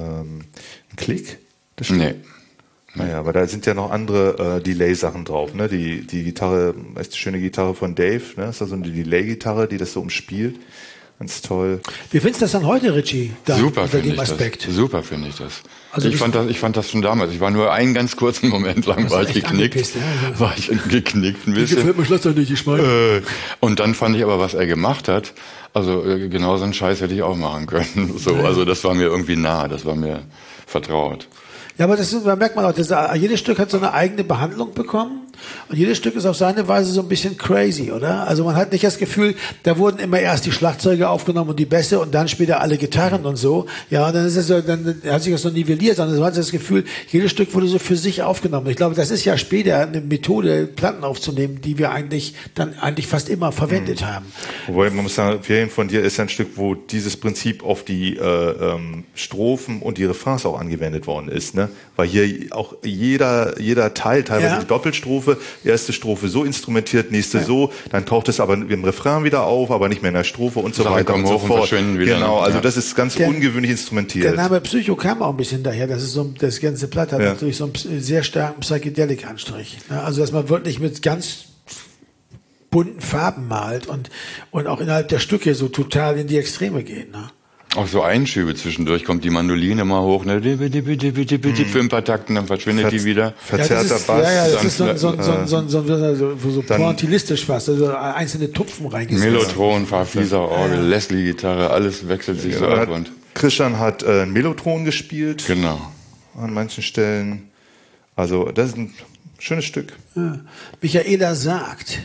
S4: Klick?
S3: Nee.
S4: Naja, aber da sind ja noch andere Delay-Sachen drauf, ne? Die Gitarre, ist die schöne Gitarre von Dave, ne? Ist da so eine Delay-Gitarre, die das so umspielt. Ganz toll.
S2: Wie findest du das dann heute, Richie?
S3: Super finde ich das. Super finde ich das. Also ich fand das schon damals. Ich war nur einen ganz kurzen Moment lang, war ich geknickt. Ja. War ich geknickt ein bisschen.
S2: Mir gefällt mir Schlagzeug nicht, ich meine.
S3: Und dann fand ich aber, was er gemacht hat, also genau so einen Scheiß hätte ich auch machen können. So, also das war mir irgendwie nah, das war mir vertraut.
S2: Ja, aber da merkt man auch, jedes Stück hat so eine eigene Behandlung bekommen. Und jedes Stück ist auf seine Weise so ein bisschen crazy, oder? Also man hat nicht das Gefühl, da wurden immer erst die Schlagzeuge aufgenommen und die Bässe und dann später alle Gitarren und so. Ja, und dann ist es so, dann hat sich das so nivelliert, sondern man hat das Gefühl, jedes Stück wurde so für sich aufgenommen. Ich glaube, das ist ja später eine Methode, Platten aufzunehmen, die wir eigentlich fast immer verwendet haben.
S4: Wobei man muss sagen, Ferien von dir ist ein Stück, wo dieses Prinzip auf die Strophen und die Refrains auch angewendet worden ist, ne? Weil hier auch jeder Teil, teilweise die Doppelstrophe, erste Strophe so instrumentiert, nächste so, dann taucht es aber im Refrain wieder auf, aber nicht mehr in der Strophe und so weiter und so fort. Genau, also das ist ganz ungewöhnlich instrumentiert.
S2: Der Name Psycho kam auch ein bisschen daher, das ist so, das ganze Blatt hat natürlich so einen sehr starken Psychedelic-Anstrich. Also dass man wirklich mit ganz bunten Farben malt und auch innerhalb der Stücke so total in die Extreme geht, ne?
S3: Auch so Einschübe zwischendurch, kommt die Mandoline mal hoch, ne, für ein paar Takten, dann verschwindet die wieder.
S4: Verzerrter Bass.
S2: Ja, das ist so pointillistisch fast, also einzelne Tupfen reingesetzt.
S3: Mellotron, Farfisa, Orgel, Leslie-Gitarre, alles wechselt sich so ab. Und
S4: Christian hat Mellotron gespielt.
S3: Genau.
S4: An manchen Stellen. Also, das ist ein schönes Stück.
S2: Ja. Michaela sagt.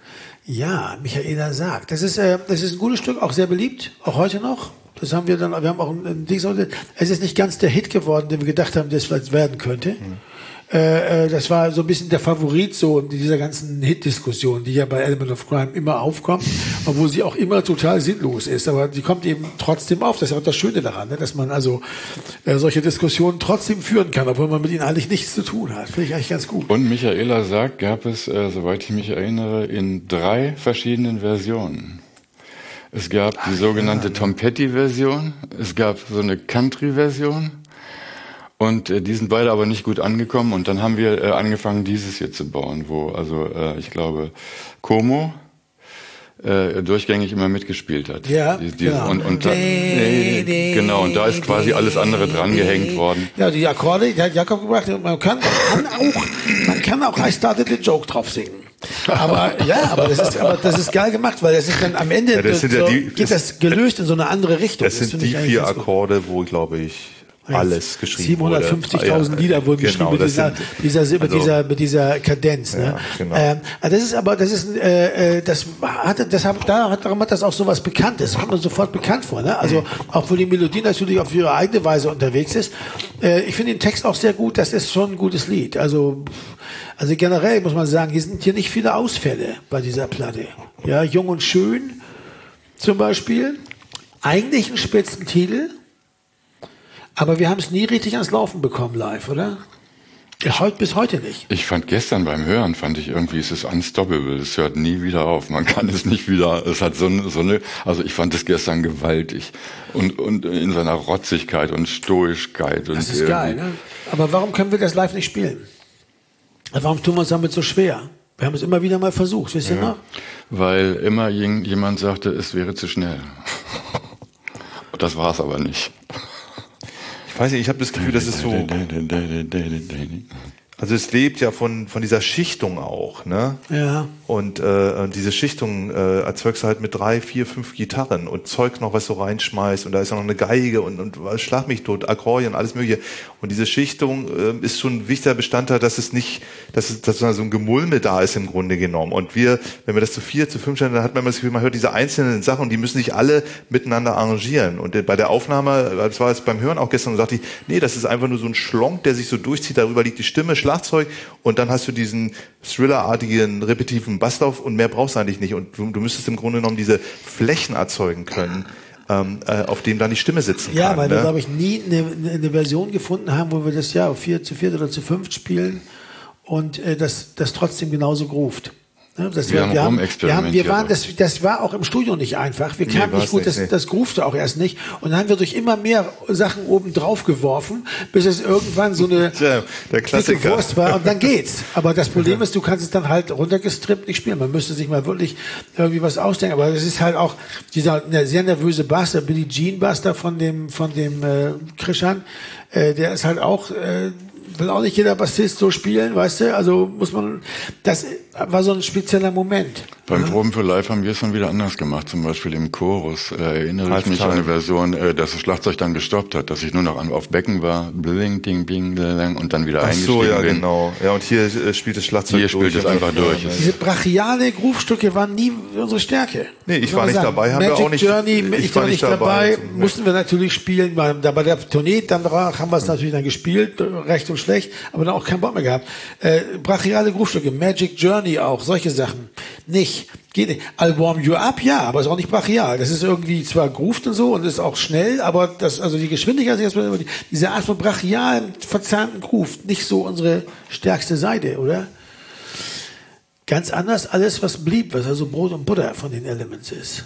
S2: Das ist ein gutes Stück, auch sehr beliebt, auch heute noch. Das haben wir haben auch ein Ding, es ist nicht ganz der Hit geworden, den wir gedacht haben, der es vielleicht werden könnte. Das war so ein bisschen der Favorit so in dieser ganzen Hit-Diskussion, die ja bei Element of Crime immer aufkommt, obwohl sie auch immer total sinnlos ist. Aber die kommt eben trotzdem auf. Das ist auch das Schöne daran, ne? Dass man also solche Diskussionen trotzdem führen kann, obwohl man mit ihnen eigentlich nichts zu tun hat. Finde ich eigentlich ganz gut.
S3: Und Michaela sagt, gab es, soweit ich mich erinnere, in 3 verschiedenen Versionen. Es gab die sogenannte Tom Petty-Version, es gab so eine Country-Version und die sind beide aber nicht gut angekommen und dann haben wir angefangen, dieses hier zu bauen, wo ich glaube Como durchgängig immer mitgespielt hat.
S2: Ja,
S3: genau. Und da ist quasi alles andere dran gehängt worden.
S2: Ja, die Akkorde, die hat Jakob gebracht, man kann auch I Started the Joke drauf singen. Aber das ist geil gemacht, weil das ist dann am Ende geht das gelöst in so eine andere Richtung.
S4: Das sind die 4 Akkorde, wo, glaube ich, alles geschrieben wurde.
S2: 750.000 Lieder wurden geschrieben mit dieser Kadenz. Ne?
S4: Genau.
S2: Darum hat das auch so was Bekanntes. Das kommt mir sofort bekannt vor. Ne? Also auch wo die Melodie natürlich auf ihre eigene Weise unterwegs ist. Ich finde den Text auch sehr gut. Das ist schon ein gutes Lied. Also generell muss man sagen, hier sind nicht viele Ausfälle bei dieser Platte. Ja, Jung und Schön zum Beispiel. Eigentlich ein Spitzentitel. Aber wir haben es nie richtig ans Laufen bekommen live, oder? Bis heute nicht.
S3: Ich fand gestern beim Hören, es ist unstoppable. Es hört nie wieder auf. Man kann es nicht wieder, es hat also ich fand es gestern gewaltig. Und in seiner Rotzigkeit und Stoischkeit.
S2: Das ist geil, ne? Aber warum können wir das live nicht spielen? Warum tun wir uns damit so schwer? Wir haben es immer wieder mal versucht, wisst ihr noch?
S3: Weil immer jemand sagte, es wäre zu schnell. Und das war es aber nicht.
S4: Ich weiß nicht, ich habe das Gefühl, das ist so. Also es lebt ja von dieser Schichtung auch, ne?
S2: Ja.
S4: Und diese Schichtung erzeugst du halt mit 3, 4, 5 Gitarren und Zeug noch, was du reinschmeißt und da ist ja noch eine Geige und Schlag mich tot, Akkordeon, alles mögliche. Und diese Schichtung ist schon ein wichtiger Bestandteil, dass so ein Gemulme da ist im Grunde genommen. Und wenn wir das zu 4, zu 5 stellen, dann hat man das Gefühl, man hört diese einzelnen Sachen und die müssen sich alle miteinander arrangieren. Und bei der Aufnahme, das war jetzt beim Hören auch gestern, sagte ich, nee, das ist einfach nur so ein Schlonk, der sich so durchzieht, darüber liegt die Stimme, Schlagzeug und dann hast du diesen Thriller-artigen, repetitiven Basslauf und mehr brauchst du eigentlich nicht. Und du müsstest im Grunde genommen diese Flächen erzeugen können, auf denen dann die Stimme sitzen kann.
S2: Ja, weil wir, glaube ich, nie eine Version gefunden haben, wo wir das ja auf 4 zu 4 oder zu 5 spielen und das trotzdem genauso groovt. Das war auch im Studio nicht einfach. Wir kamen nicht gut, das groovte auch erst nicht. Und dann haben wir durch immer mehr Sachen oben drauf geworfen, bis es irgendwann so eine
S4: der Klassiker
S2: Wurst war und dann geht's. Aber das Problem ist, du kannst es dann halt runtergestrippt nicht spielen. Man müsste sich mal wirklich irgendwie was ausdenken. Aber es ist halt auch dieser sehr nervöse Bass, der Billie Jean Bass da von dem Krishan, der ist halt auch will auch nicht jeder Bassist so spielen, weißt du? Also das war so ein spezieller Moment.
S3: Beim Proben für Live haben wir es dann wieder anders gemacht, zum Beispiel im Chorus. Erinnere ich mich an eine Version, dass das Schlagzeug dann gestoppt hat, dass ich nur noch auf Becken war, bling, ding, bing, ding, und dann wieder eingestiegen bin.
S4: Ach so, ja, genau. Ja, und hier spielt das Schlagzeug
S3: durch. Hier spielt es einfach durch.
S2: Diese brachiale Groove-Stücke waren nie unsere Stärke.
S4: Nee, ich war nicht dabei, haben
S2: Magic
S4: wir auch nicht.
S2: Journey, ich war nicht dabei, mussten wir natürlich spielen. Bei der Tournee, dann haben wir es natürlich dann gespielt, recht und schlecht, aber dann auch keinen Bock mehr gehabt. Brachiale Groove-Stücke, Magic Journey auch, solche Sachen. Geht nicht. I'll Warm You Up, ja, aber ist auch nicht brachial. Das ist irgendwie zwar grooved und so und ist auch schnell, aber also die Geschwindigkeit, diese Art von brachialen, verzahnten Groove, nicht so unsere stärkste Seite, oder? Ganz anders alles, was blieb, was also Brot und Butter von den Elements ist.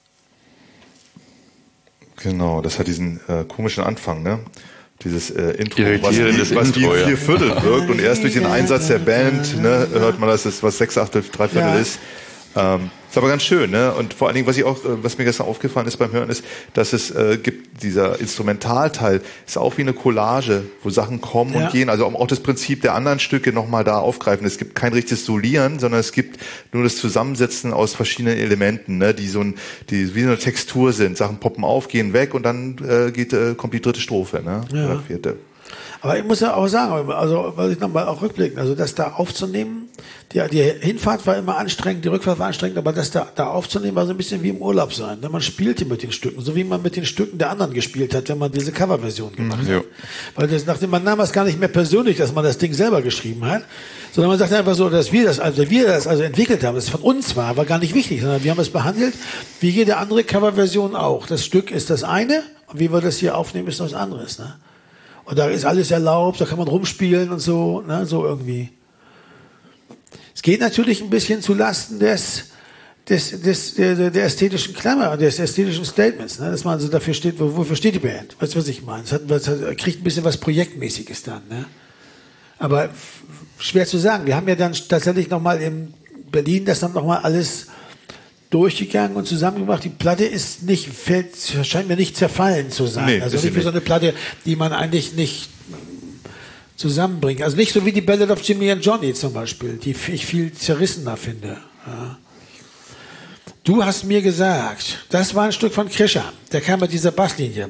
S4: Genau, das hat diesen komischen Anfang, ne? Dieses Intro,
S3: was
S4: wie 4/4 wirkt und erst durch den Einsatz der Band, ne, hört man, dass es was 6/8, 3/4 ist. Ist aber ganz schön, ne? Und vor allen Dingen, was mir gestern aufgefallen ist beim Hören, ist, dass es gibt, dieser Instrumentalteil ist auch wie eine Collage, wo Sachen kommen und gehen, also auch das Prinzip der anderen Stücke nochmal da aufgreifen. Es gibt kein richtiges Solieren, sondern es gibt nur das Zusammensetzen aus verschiedenen Elementen, ne? Die wie so eine Textur sind. Sachen poppen auf, gehen weg und dann kommt die dritte Strophe, ne?
S2: Ja.
S4: Oder vierte.
S2: Aber ich muss ja auch sagen, also, weil ich nochmal auch rückblicken, also das da aufzunehmen, die Hinfahrt war immer anstrengend, die Rückfahrt war anstrengend, aber das da aufzunehmen war so ein bisschen wie im Urlaub sein. Ne? Man spielte mit den Stücken, so wie man mit den Stücken der anderen gespielt hat, wenn man diese Coverversion gemacht hat. Weil man nahm es gar nicht mehr persönlich, dass man das Ding selber geschrieben hat, sondern man sagte einfach so, dass wir das entwickelt haben, dass es von uns war gar nicht wichtig, sondern wir haben es behandelt, wie jede andere Coverversion auch. Das Stück ist das eine, und wie wir das hier aufnehmen, ist was anderes, ne? Und da ist alles erlaubt, da kann man rumspielen und so, ne, so irgendwie. Es geht natürlich ein bisschen zu Lasten der ästhetischen Klammer, des ästhetischen Statements, ne, dass man so dafür steht, wofür steht die Band? Weißt du, was ich meine? Kriegt ein bisschen was Projektmäßiges dann, ne? Aber schwer zu sagen. Wir haben ja dann tatsächlich nochmal in Berlin das dann nochmal alles durchgegangen und zusammengemacht. Die Platte scheint mir nicht zerfallen zu sein. Nee, also nicht wie so eine Platte, die man eigentlich nicht zusammenbringt. Also nicht so wie die Ballad of Jimmy and Johnny zum Beispiel, die ich viel zerrissener finde. Ja. Du hast mir gesagt, das war ein Stück von Krischer. Der kam mit dieser Basslinie.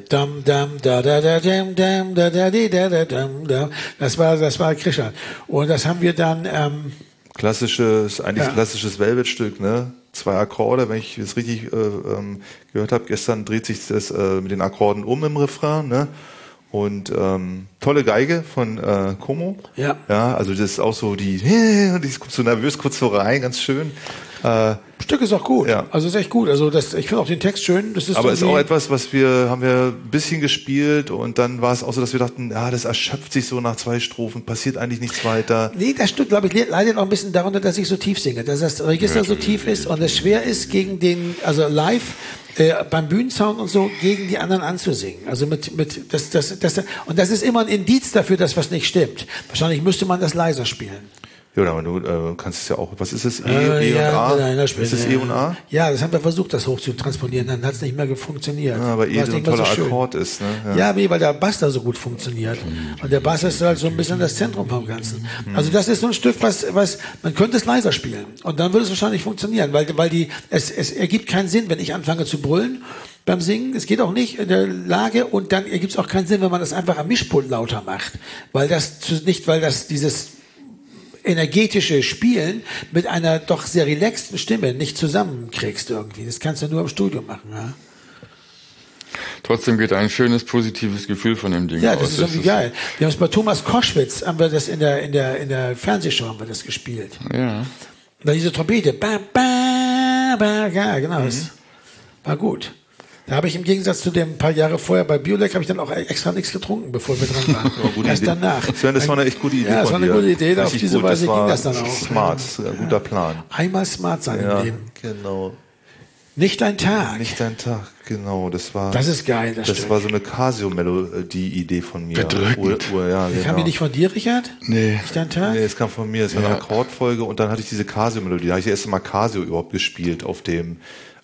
S2: Das war Krischer. Und das haben wir dann
S4: klassisches Velvet-Stück, ne? 2 Akkorde, wenn ich es richtig gehört habe. Gestern dreht sich das mit den Akkorden im Refrain, ne? Und tolle Geige von Como. Ja. Ja, also das ist auch so die kommt so nervös kurz so rein, ganz schön.
S2: Stück ist auch gut. Ja. Also ist echt gut. Also ich finde auch den Text schön. Das ist
S4: aber ist auch etwas, haben wir ein bisschen gespielt und dann war es auch so, dass wir dachten, das erschöpft sich so nach 2 Strophen, passiert eigentlich nichts weiter.
S2: Nee, das Stück, glaube ich, leidet auch ein bisschen darunter, dass ich so tief singe, dass das Register so tief ist und es schwer ist gegen live beim Bühnensound und so gegen die anderen anzusingen. Also und das ist immer ein Indiz dafür, dass was nicht stimmt. Wahrscheinlich müsste man das leiser spielen.
S4: Ja, aber du kannst es ja auch, was ist es? E und A?
S2: Nein,
S4: ist es E und A?
S2: Ja, das haben wir versucht, das hoch zu transponieren, dann hat es nicht mehr funktioniert.
S4: Ja, aber E so ein toller Akkord ist, ne?
S2: Ja, weil der Bass da so gut funktioniert. Und der Bass ist halt so ein bisschen das Zentrum vom Ganzen. Also das ist so ein Stück, was man könnte es leiser spielen. Und dann würde es wahrscheinlich funktionieren, weil es ergibt keinen Sinn, wenn ich anfange zu brüllen beim Singen. Es geht auch nicht in der Lage und dann ergibt es auch keinen Sinn, wenn man das einfach am Mischpult lauter macht. Weil das dieses energetische Spielen mit einer doch sehr relaxten Stimme nicht zusammenkriegst irgendwie. Das kannst du nur im Studio machen, ja?
S3: Trotzdem geht ein schönes, positives Gefühl von dem Ding aus.
S2: Ja, das ist irgendwie geil. Wir haben es bei Thomas Koschwitz, haben wir das in der Fernsehshow haben wir das gespielt.
S3: Ja.
S2: Da diese Trompete, ba, ba, ba, ja, genau, das war gut. Da habe ich im Gegensatz zu dem paar Jahre vorher bei Biolek, habe ich dann auch extra nichts getrunken, bevor wir dran waren. Erst danach.
S4: Sven, das war eine echt gute Idee.
S2: Ja, das war eine gute Idee. Auf diese Weise ging das dann auch.
S4: Smart, ein guter Plan.
S2: Einmal smart sein im Leben.
S4: Genau.
S2: Nicht dein Tag.
S4: Nicht dein Tag, genau. Das
S2: ist geil, das Stück.
S4: war so eine Casio-Melodie-Idee von mir.
S3: Bedrückend.
S2: Ja, genau. Kam die nicht von dir, Richard?
S3: Nee.
S2: Nicht dein Tag?
S4: Nee, es kam von mir. Es war eine Akkordfolge und dann hatte ich diese Casio-Melodie. Da habe ich das erste Mal Casio überhaupt gespielt auf dem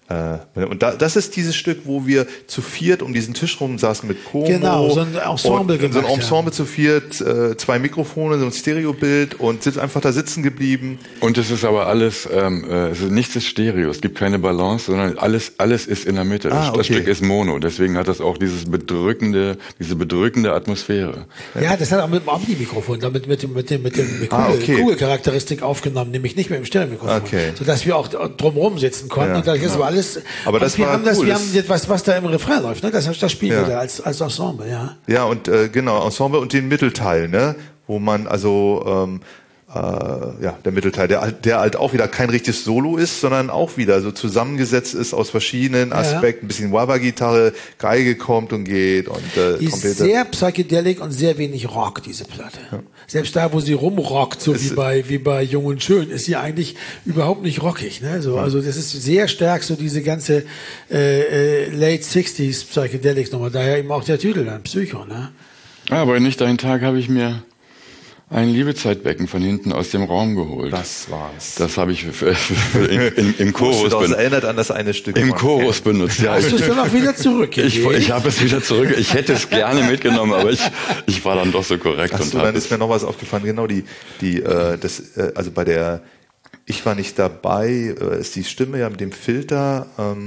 S4: Und das ist dieses Stück, wo wir zu viert um diesen Tisch rum saßen mit Como.
S2: Genau, so ein Ensemble gemacht.
S4: So ein Ensemble zu viert, 2 Mikrofone, so ein Stereobild und sind einfach da sitzen geblieben.
S3: Und es ist aber alles, nichts ist Stereo, es gibt keine Balance, sondern alles ist in der Mitte. Das Stück ist Mono, deswegen hat das auch diese bedrückende Atmosphäre.
S2: Ja, das hat auch mit dem Omni-Mikrofon, damit mit dem Kugelcharakteristik aufgenommen, nämlich nicht mit dem Stereomikrofon. Sodass wir auch drumherum sitzen konnten und das ist aber alles.
S4: Aber das war cool.
S2: Wir haben was da im Refrain läuft, ne? Das spielen wir da als Ensemble, ja.
S4: Ja, und genau, Ensemble und den Mittelteil, ne? Wo man also der Mittelteil, der halt auch wieder kein richtiges Solo ist, sondern auch wieder so zusammengesetzt ist aus verschiedenen Aspekten. Ein bisschen Wah-Wah-Gitarre, Geige kommt und geht und
S2: die ist sehr psychedelic und sehr wenig Rock, diese Platte. Ja. Selbst da, wo sie rumrockt, so wie bei Jung und Schön, ist sie eigentlich überhaupt nicht rockig. Ne? Also das ist sehr stark so diese ganze Late 60s Psychedelics nochmal. Daher eben auch der Titel dann, Psycho. Ne?
S3: Aber nicht einen Tag habe ich mir ein Liebezeitbecken von hinten aus dem Raum geholt.
S4: Das war's.
S3: Das habe ich im Chorus benutzt.
S4: Erinnert an das eine Stück.
S3: Im Chorus benutzt. Ja,
S2: hast du es dann auch wieder zurück?
S3: Ich habe es wieder zurück. Ich hätte es gerne mitgenommen, aber ich war dann doch so korrekt.
S4: Achso, dann ist mir noch was aufgefallen. Genau, also bei der Ich war nicht dabei, ist die Stimme ja mit dem Filter.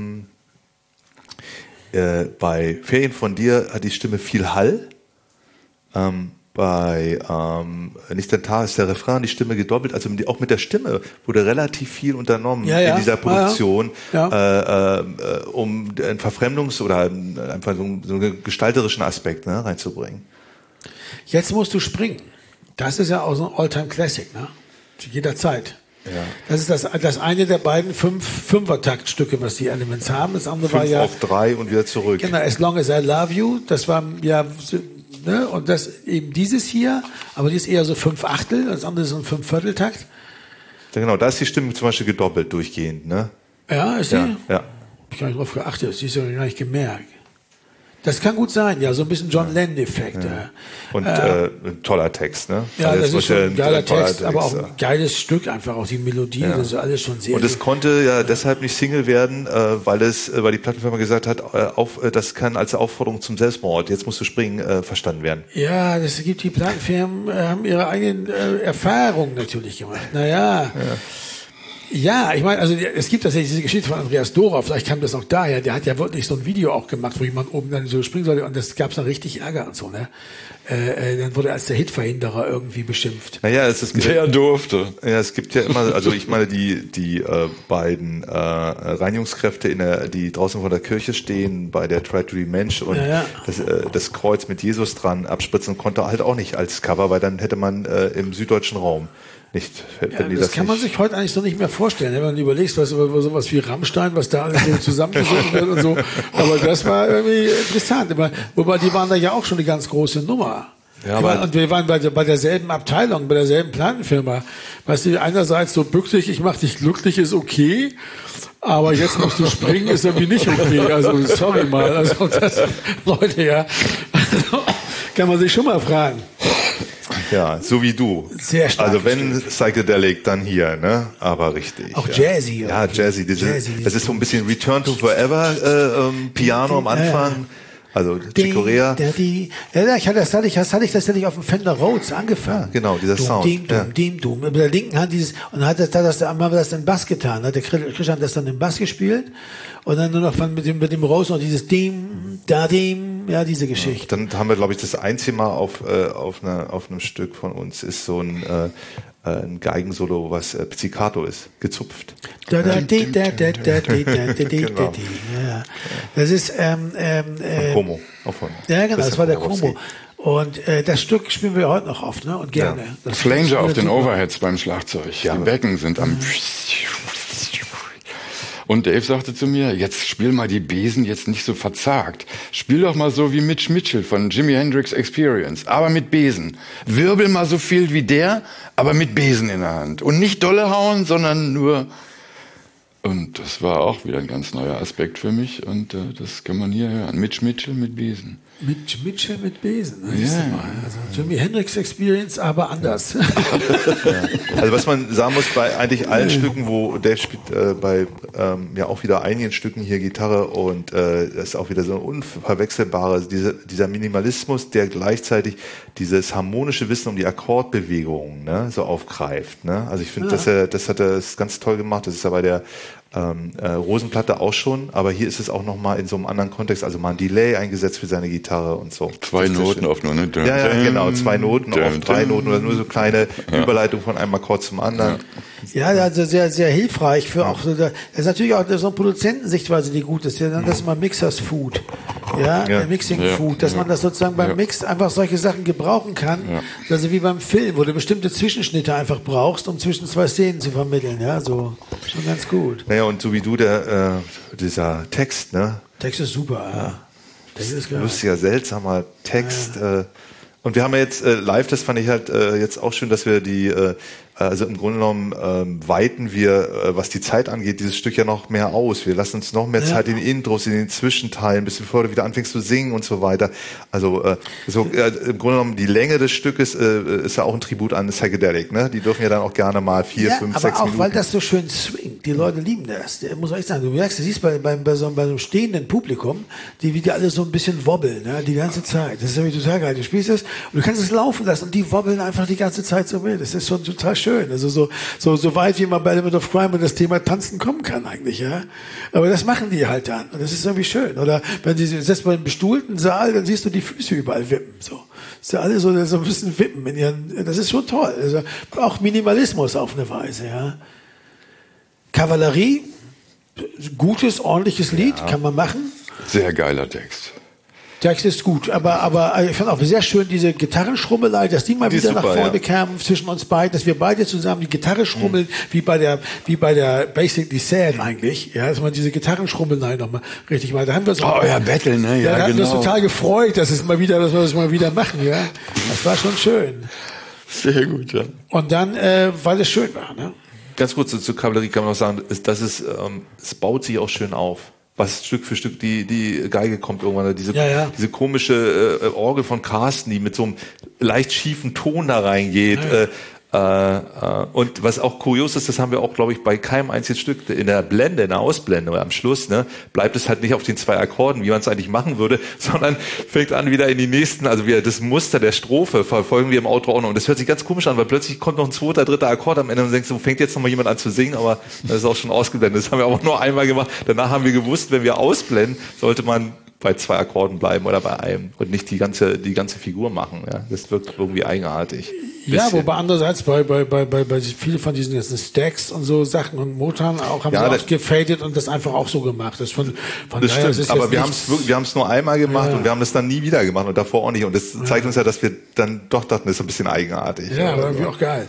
S4: Bei Ferien von dir hat die Stimme viel Hall. Bei Nicht dein Tag ist der Refrain, die Stimme gedoppelt, also auch mit der Stimme wurde relativ viel unternommen in dieser Produktion, um einen Verfremdungs- oder einfach so einen gestalterischen Aspekt reinzubringen.
S2: Jetzt musst du springen. Das ist ja auch so ein All-Time-Classic, ne? Zu jeder Zeit.
S4: Ja.
S2: Das ist das eine der beiden Fünfer-Taktstücke, was die Elements haben. Das andere
S4: 5
S2: war ja
S4: auf 3 und wieder zurück.
S2: Genau, As Long As I Love You, das war ja, ne, und das eben dieses hier, aber die ist eher so 5/8, das andere ist so ein 5/4-Takt.
S4: Ja, genau, da ist die Stimme zum Beispiel gedoppelt durchgehend, ne?
S2: Ja, ist die?
S4: Ja.
S2: Ich habe gar nicht drauf geachtet, sie ist ja gar nicht gemerkt. Das kann gut sein, ja, so ein bisschen John Lennon-Effekt.
S4: Ja. Und ein toller Text, ne?
S2: Ja,
S4: also
S2: das ist schon ein geiler Text, aber auch ein geiles Stück einfach, auch die Melodie, das ist alles schon sehr...
S4: Und es konnte ja deshalb nicht Single werden, weil die Plattenfirma gesagt hat, das kann als Aufforderung zum Selbstmord, jetzt musst du springen, verstanden werden.
S2: Ja, das gibt die Plattenfirmen, haben ihre eigenen Erfahrungen natürlich gemacht. Ja, ich meine, also es gibt tatsächlich diese Geschichte von Andreas Dora, vielleicht kam das auch daher, der hat ja wirklich so ein Video auch gemacht, wo jemand oben dann so springen sollte und das gab's dann richtig Ärger und so, ne? Dann wurde er als der Hitverhinderer irgendwie beschimpft.
S4: Naja, der durfte. Ja, es gibt ja immer, also ich meine, die beiden Reinigungskräfte, die draußen vor der Kirche stehen, bei der Try to be Mensch und das Kreuz mit Jesus dran abspritzen konnte halt auch nicht als Cover, weil dann hätte man im süddeutschen Raum nicht.
S2: Das kann man sich heute eigentlich so nicht mehr vorstellen, wenn man überlegt, was über sowas wie Rammstein, was da alles so zusammengesucht wird und so. Aber das war irgendwie interessant. Wobei die waren da ja auch schon eine ganz große Nummer. Ja, und wir waren bei derselben Abteilung, bei derselben Plattenfirma. Weißt du, einerseits so bück dich, ich mach dich glücklich, ist okay. Aber jetzt musst du springen, ist irgendwie nicht okay. Also, sorry mal. Also, Leute, ja. Also, kann man sich schon mal fragen.
S4: Ja, so wie du.
S2: Sehr stark.
S4: Also wenn Psychedelic, dann hier, ne? Aber richtig.
S2: Auch Jazzy.
S4: Ja, Jazzy. Das ist so ein bisschen Return to Forever, Piano am Anfang. Also Chick Corea.
S2: Das hatte ich tatsächlich auf dem Fender Rhodes angefangen.
S4: Ja, genau, dieser Sound.
S2: Mit der linken Hand und dann haben wir das in Bass getan. Hat der Christian das dann im Bass gespielt und dann nur noch mit dem Rhodes noch dieses ja, diese Geschichte.
S4: Dann haben wir, glaube ich, das einzige Mal auf einem Stück von uns ist so ein Geigensolo, was Pizzicato ist, gezupft.
S2: Genau. Das ist
S4: Como. Auch von
S2: ja, genau, das war der Como. Und das Stück spielen wir heute noch oft, ne? Und gerne.
S3: Ja. Flanger auf den Overheads beim Schlagzeug. Ja. Die Becken sind am Und Dave sagte zu mir, jetzt spiel mal die Besen jetzt nicht so verzagt. Spiel doch mal so wie Mitch Mitchell von Jimi Hendrix Experience, aber mit Besen. Wirbel mal so viel wie der, aber mit Besen in der Hand. Und nicht dolle hauen, sondern nur Und das war auch wieder ein ganz neuer Aspekt für mich und das kann man hier hören. Mitch Mitchell mit Besen.
S2: Mitch Mitchell mit Besen.
S3: Ja.
S2: Also Jimi Hendrix Experience, aber anders.
S4: Ja. Also was man sagen muss, bei eigentlich allen Stücken, wo Dave spielt bei ja auch wieder einigen Stücken hier Gitarre und das ist auch wieder so ein unverwechselbarer, dieser Minimalismus, der gleichzeitig dieses harmonische Wissen um die Akkordbewegungen, ne, so aufgreift. Ne? Also ich finde, das hat er ganz toll gemacht. Das ist ja bei der Rosenplatte auch schon, aber hier ist es auch nochmal in so einem anderen Kontext, also mal ein Delay eingesetzt für seine Gitarre und so.
S3: 2 Noten auf nur, ne?
S4: Ja, genau, 2 Noten auf 3 Noten oder nur so kleine Überleitung von einem Akkord zum anderen.
S2: Ja, also sehr, sehr hilfreich für auch so, das ist natürlich auch so eine Produzentensichtweise, die gut ist. Ja, das ist mal Mixers Food. Ja, Mixing Food, dass man das sozusagen beim Mix einfach solche Sachen gebrauchen kann. Ja. Also wie beim Film, wo du bestimmte Zwischenschnitte einfach brauchst, um zwischen 2 Szenen zu vermitteln. Ja, so schon ganz gut.
S4: Naja, und so wie du, dieser Text, ne?
S2: Text ist super, ja. Text ist geil.
S4: Lustiger, seltsamer Text. Und wir haben ja jetzt live, das fand ich halt jetzt auch schön, dass wir also im Grunde genommen weiten wir, was die Zeit angeht, dieses Stück ja noch mehr aus. Wir lassen uns noch mehr Zeit in den Intros, in den Zwischenteilen, bis bevor du wieder anfängst zu singen und so weiter. Also im Grunde genommen die Länge des Stückes ist ja auch ein Tribut an Psychedelic, ne? Die dürfen ja dann auch gerne mal 4, 5, 6 Minuten.
S2: Aber auch, weil das so schön swingt. Die Leute lieben das. Muss ich sagen, du merkst, du siehst bei so einem stehenden Publikum, die wieder alle so ein bisschen wobbeln, ne? Die ganze Zeit. Das ist ja total geil. Du spielst es und du kannst es laufen lassen und die wobbeln einfach die ganze Zeit so mit. Das ist schon total schön. Also so weit wie man bei Element of Crime und das Thema Tanzen kommen kann eigentlich, ja. Aber das machen die halt dann. Und das ist irgendwie schön. Oder wenn sie setzt mal einen bestuhlten Saal, dann siehst du die Füße überall wippen, so. Ist ja alle so ein bisschen wippen in ihren, das ist schon toll. Also auch Minimalismus auf eine Weise, ja. Kavallerie, gutes, ordentliches Lied, kann man machen.
S3: Sehr geiler Text.
S2: Text ist gut, aber ich fand auch sehr schön diese Gitarrenschrummelei, dass die mal wieder nach vorne kamen zwischen uns beiden, dass wir beide zusammen die Gitarre schrummeln, wie bei der Basically Sad eigentlich, ja, dass man diese Gitarrenschrummelei nochmal richtig mal, da haben wir so.
S3: Oh ja, Battle, ne, ja,
S2: da haben wir
S3: genau.
S2: uns total gefreut, dass wir das mal wieder machen, ja. Das war schon schön.
S3: Sehr gut, ja.
S2: Und dann, weil es schön war, ne.
S4: Ganz kurz zur Kavallerie kann man noch sagen, es baut sich auch schön auf. Was Stück für Stück die Geige kommt irgendwann, diese komische Orgel von Carsten, die mit so einem leicht schiefen Ton da reingeht. Und was auch kurios ist, das haben wir auch, glaube ich, bei keinem einzigen Stück in der Ausblende oder am Schluss, ne, bleibt es halt nicht auf den 2 Akkorden, wie man es eigentlich machen würde, sondern fängt an wieder in die nächsten, also wieder das Muster der Strophe verfolgen wir im Outro auch noch. Und das hört sich ganz komisch an, weil plötzlich kommt noch ein 2., 3. Akkord am Ende und denkst, so fängt jetzt noch mal jemand an zu singen, aber das ist auch schon ausgeblendet. Das haben wir aber nur einmal gemacht. Danach haben wir gewusst, wenn wir ausblenden, sollte man bei 2 Akkorden bleiben oder bei einem und nicht die ganze Figur machen. Ja, das wirkt irgendwie eigenartig.
S2: Ja, wobei andererseits bei viele von diesen ganzen Stacks und so Sachen und Motoren auch haben sie auch gefadet und das einfach auch so gemacht. Das stimmt,
S4: aber wir haben es nur einmal gemacht und wir haben es dann nie wieder gemacht und davor auch nicht. Und das zeigt uns ja, dass wir dann doch dachten, das ist ein bisschen eigenartig.
S2: Ja, aber irgendwie auch geil.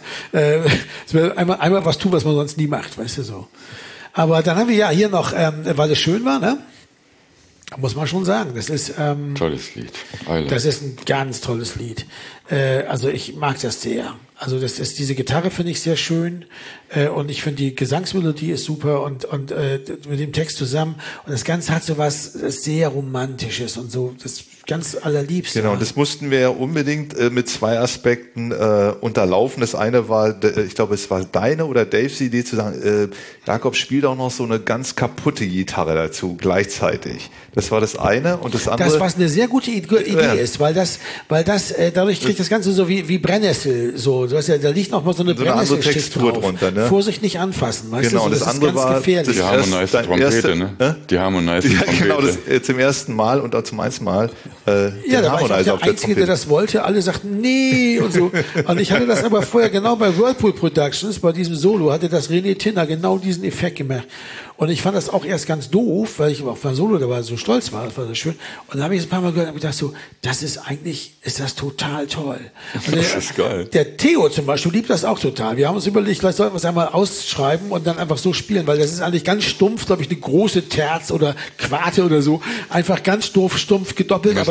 S2: Einmal was tun, was man sonst nie macht, weißt du so. Aber dann haben wir ja hier noch, weil es schön war, ne? Muss man schon sagen, das ist
S3: tolles Lied.
S2: Das ist ein ganz tolles Lied. Also ich mag das sehr. Also diese Gitarre finde ich sehr schön und ich finde die Gesangsmelodie ist super und mit dem Text zusammen und das Ganze hat so was sehr Romantisches und so das ganz allerliebste.
S4: Genau, das mussten wir ja unbedingt mit 2 Aspekten unterlaufen. Das eine war, ich glaube, es war deine oder Daves Idee zu sagen, Jakob spielt auch noch so eine ganz kaputte Gitarre dazu gleichzeitig. Das war das eine und das andere.
S2: Das, was eine sehr gute Idee ist, weil das dadurch kriegt das Ganze so wie Brennnessel so. Du weißt ja, da liegt noch mal so eine Brennnesselschicht drauf.
S4: Drunter, ne?
S2: Vorsicht nicht anfassen, weißt
S4: genau,
S2: du? So,
S4: das andere war
S2: gefährlich.
S3: Die Harmonize Trompete, ne? Die Harmonize Trompete.
S4: Genau, das zum ersten Mal und auch zum ersten Mal.
S2: Da war ich auch der Einzige, der das wollte. Alle sagten, nee und so. Und ich hatte das aber vorher genau bei Whirlpool Productions, bei diesem Solo, hatte das René Tinner genau diesen Effekt gemacht. Und ich fand das auch erst ganz doof, weil ich auf mein Solo dabei so stolz war, das war so schön. Und dann habe ich es ein paar Mal gehört und gedacht so, ist das total toll. Und
S3: das ist geil.
S2: Der Theo zum Beispiel liebt das auch total. Wir haben uns überlegt, vielleicht sollten wir es einmal ausschreiben und dann einfach so spielen, weil das ist eigentlich ganz stumpf, glaube ich, eine große Terz oder Quarte oder so. Einfach ganz stumpf gedoppelt, aber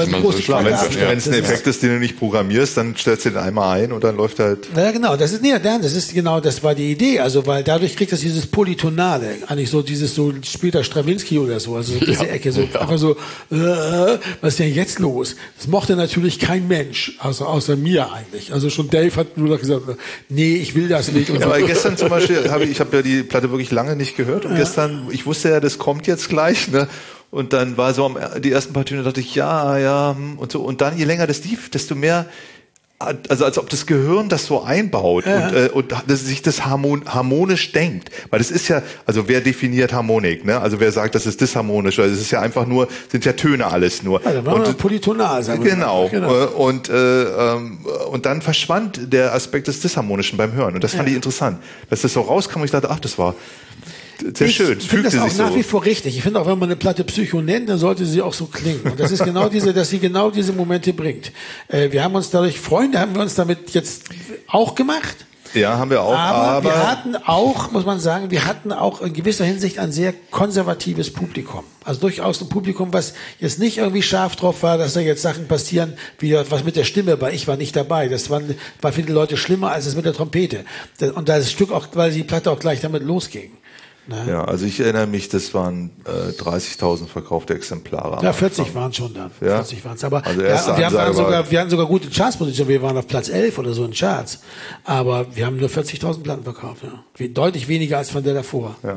S2: weil die große Quelle
S4: wenn es ein Effekt ist, den du nicht programmierst, dann stellst du den einmal ein und dann läuft halt.
S2: Ja, genau, das war die Idee, also weil dadurch kriegt das dieses Polytonale, eigentlich so dieses so später Stravinsky oder so, also diese Ecke, so einfach so, was ist denn jetzt los? Das mochte natürlich kein Mensch, also außer mir eigentlich. Also schon Dave hat nur noch gesagt, nee, ich will das nicht. Und
S4: ja, aber gestern zum Beispiel ich habe ja die Platte wirklich lange nicht gehört und gestern, ich wusste ja, das kommt jetzt gleich, ne? Und dann war so die ersten paar Töne, dachte ich, ja, und so. Und dann, je länger das lief, desto mehr, also als ob das Gehirn das so einbaut und sich das harmonisch denkt. Weil das ist ja, also wer definiert Harmonik, ne? Also wer sagt, das ist disharmonisch, weil es ist ja einfach nur, sind ja Töne alles nur.
S2: Also und polytonal, sagen wir.
S4: Genau. Und dann verschwand der Aspekt des Disharmonischen beim Hören. Und das fand ich interessant. Dass das so rauskam und ich dachte, ach, das war sehr schön.
S2: Ich finde das auch nach wie vor richtig. Ich finde auch, wenn man eine Platte Psycho nennt, dann sollte sie auch so klingen. Und das ist genau dass sie genau diese Momente bringt. Wir haben uns dadurch, Freunde haben wir uns damit jetzt auch gemacht.
S4: Ja, haben wir auch.
S2: Aber wir hatten auch, muss man sagen, in gewisser Hinsicht ein sehr konservatives Publikum. Also durchaus ein Publikum, was jetzt nicht irgendwie scharf drauf war, dass da jetzt Sachen passieren, wie was mit der Stimme, weil ich war nicht dabei. Das war für die Leute schlimmer als es mit der Trompete. Und da das Stück auch, weil die Platte auch gleich damit losging.
S4: Ne? Ja, also ich erinnere mich, das waren 30.000 verkaufte Exemplare.
S2: Ja, 40 waren schon dann.
S4: Ja?
S2: 40 waren es. Aber
S4: also
S2: wir hatten sogar gute Chartspositionen. Wir waren auf Platz 11 oder so in Charts. Aber wir haben nur 40.000 Platten verkauft. Ja. Deutlich weniger als von der davor.
S4: Ja.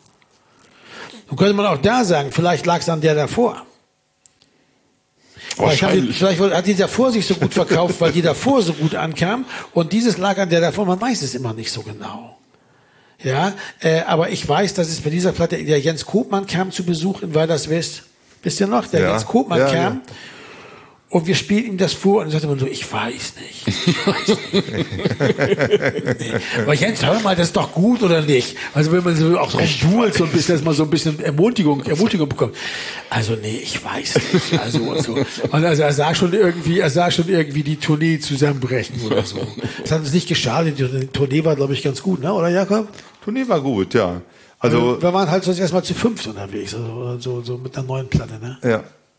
S2: Nun könnte man auch da sagen, vielleicht lag es an der davor. Vielleicht hat die davor sich so gut verkauft, weil die davor so gut ankam. Und dieses lag an der davor. Man weiß es immer nicht so genau. Ja, aber ich weiß, dass es bei dieser Platte, der Jens Koopmann kam zu Besuch in Weilerswest. Wisst ihr noch? Der Jens Koopmann kam. Ja. Und wir spielten ihm das vor und er sagte man so, ich weiß nicht. Nee. Aber Jens, hör mal, das ist doch gut oder nicht? Also wenn man so auch so duelt, so ein bisschen, dass man so ein bisschen Ermutigung bekommt. Also nee, ich weiß nicht. Also und so. Und also er sah schon irgendwie die Tournee zusammenbrechen oder so. Das hat uns nicht geschadet. Die Tournee war, glaube ich, ganz gut, ne? Oder Jakob?
S4: Tournee war gut, ja. Also
S2: wir waren halt so erstmal zu 5 unterwegs, also so mit einer neuen Platte, ne?
S4: Ja.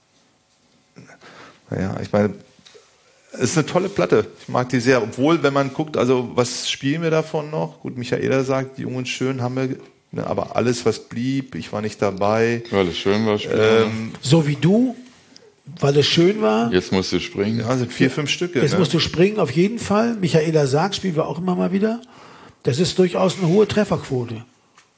S4: Naja, ich meine, es ist eine tolle Platte. Ich mag die sehr. Obwohl, wenn man guckt, also was spielen wir davon noch? Gut, Michaela sagt, Jung und Schön haben wir, ne, aber alles, was blieb, ich war nicht dabei.
S3: Weil es schön war,
S2: so wie du, weil es schön war.
S3: Jetzt musst du springen.
S4: Ja, sind 4, 5 Stücke.
S2: Jetzt musst du springen, auf jeden Fall. Michaela sagt, spielen wir auch immer mal wieder. Das ist durchaus eine hohe Trefferquote.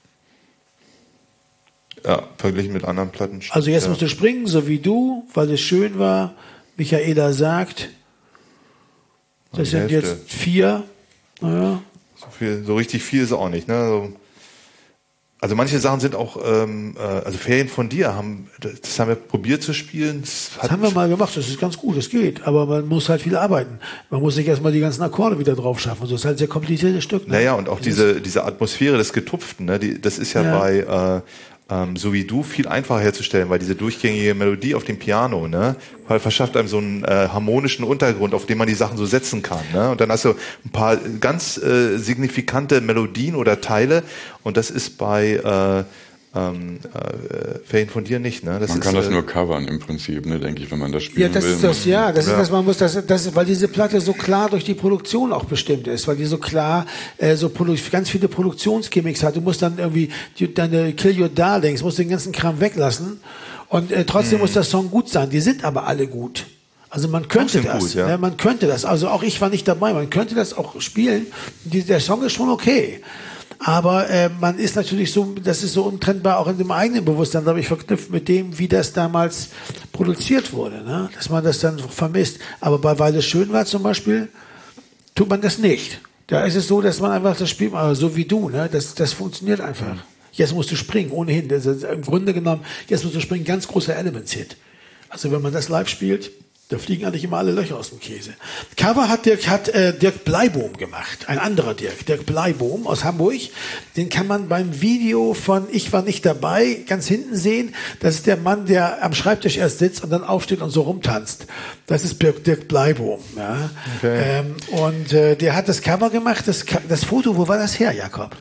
S4: Ja, verglichen mit anderen Platten.
S2: Also jetzt musst du springen, so wie du, weil es schön war. Michaela sagt, das sind jetzt 4. Naja.
S4: So richtig viel ist auch nicht. Ne? Also manche Sachen sind auch, also Ferien von dir das haben wir probiert zu spielen.
S2: Das haben wir mal gemacht, das ist ganz gut, das geht. Aber man muss halt viel arbeiten. Man muss sich erstmal die ganzen Akkorde wieder drauf schaffen. Das ist halt ein sehr kompliziertes Stück. Ne?
S4: Naja, und auch diese Atmosphäre des Getupften, ne? Das ist ja bei so wie du viel einfacher herzustellen, weil diese durchgängige Melodie auf dem Piano, ne, verschafft einem so einen harmonischen Untergrund, auf den man die Sachen so setzen kann, ne? Und dann hast du ein paar ganz signifikante Melodien oder Teile und das ist bei Ferien von dir nicht, ne?
S3: Man kann das nur covern im Prinzip, ne, denke ich, wenn man das spielen will.
S2: Man muss das, weil diese Platte so klar durch die Produktion auch bestimmt ist, weil die so klar ganz viele Produktionsgimmicks hat. Du musst dann irgendwie deine Kill Your Darlings, musst den ganzen Kram weglassen und trotzdem muss der Song gut sein. Die sind aber alle gut. Also man könnte das, gut, ja. Man könnte das. Also auch ich war nicht dabei. Man könnte das auch spielen. Der Song ist schon okay. Aber man ist natürlich so, das ist so untrennbar auch in dem eigenen Bewusstsein, glaube ich, verknüpft mit dem, wie das damals produziert wurde, ne? Dass man das dann vermisst. Aber bei Weil es schön war zum Beispiel, tut man das nicht. Da ist es so, dass man einfach das spielt, so wie du, ne? Das funktioniert einfach. Jetzt musst du springen, ohnehin. Das ist im Grunde genommen, jetzt musst du springen, ganz großer Elements-Hit. Also wenn man das live spielt, da fliegen eigentlich immer alle Löcher aus dem Käse. Cover hat Dirk Bleibohm gemacht. Ein anderer Dirk Bleibohm aus Hamburg. Den kann man beim Video von Ich war nicht dabei ganz hinten sehen. Das ist der Mann, der am Schreibtisch erst sitzt und dann aufsteht und so rumtanzt. Das ist Dirk Bleibohm. Ja. Okay. Der hat das Cover gemacht. Das Foto, wo war das her, Jakob?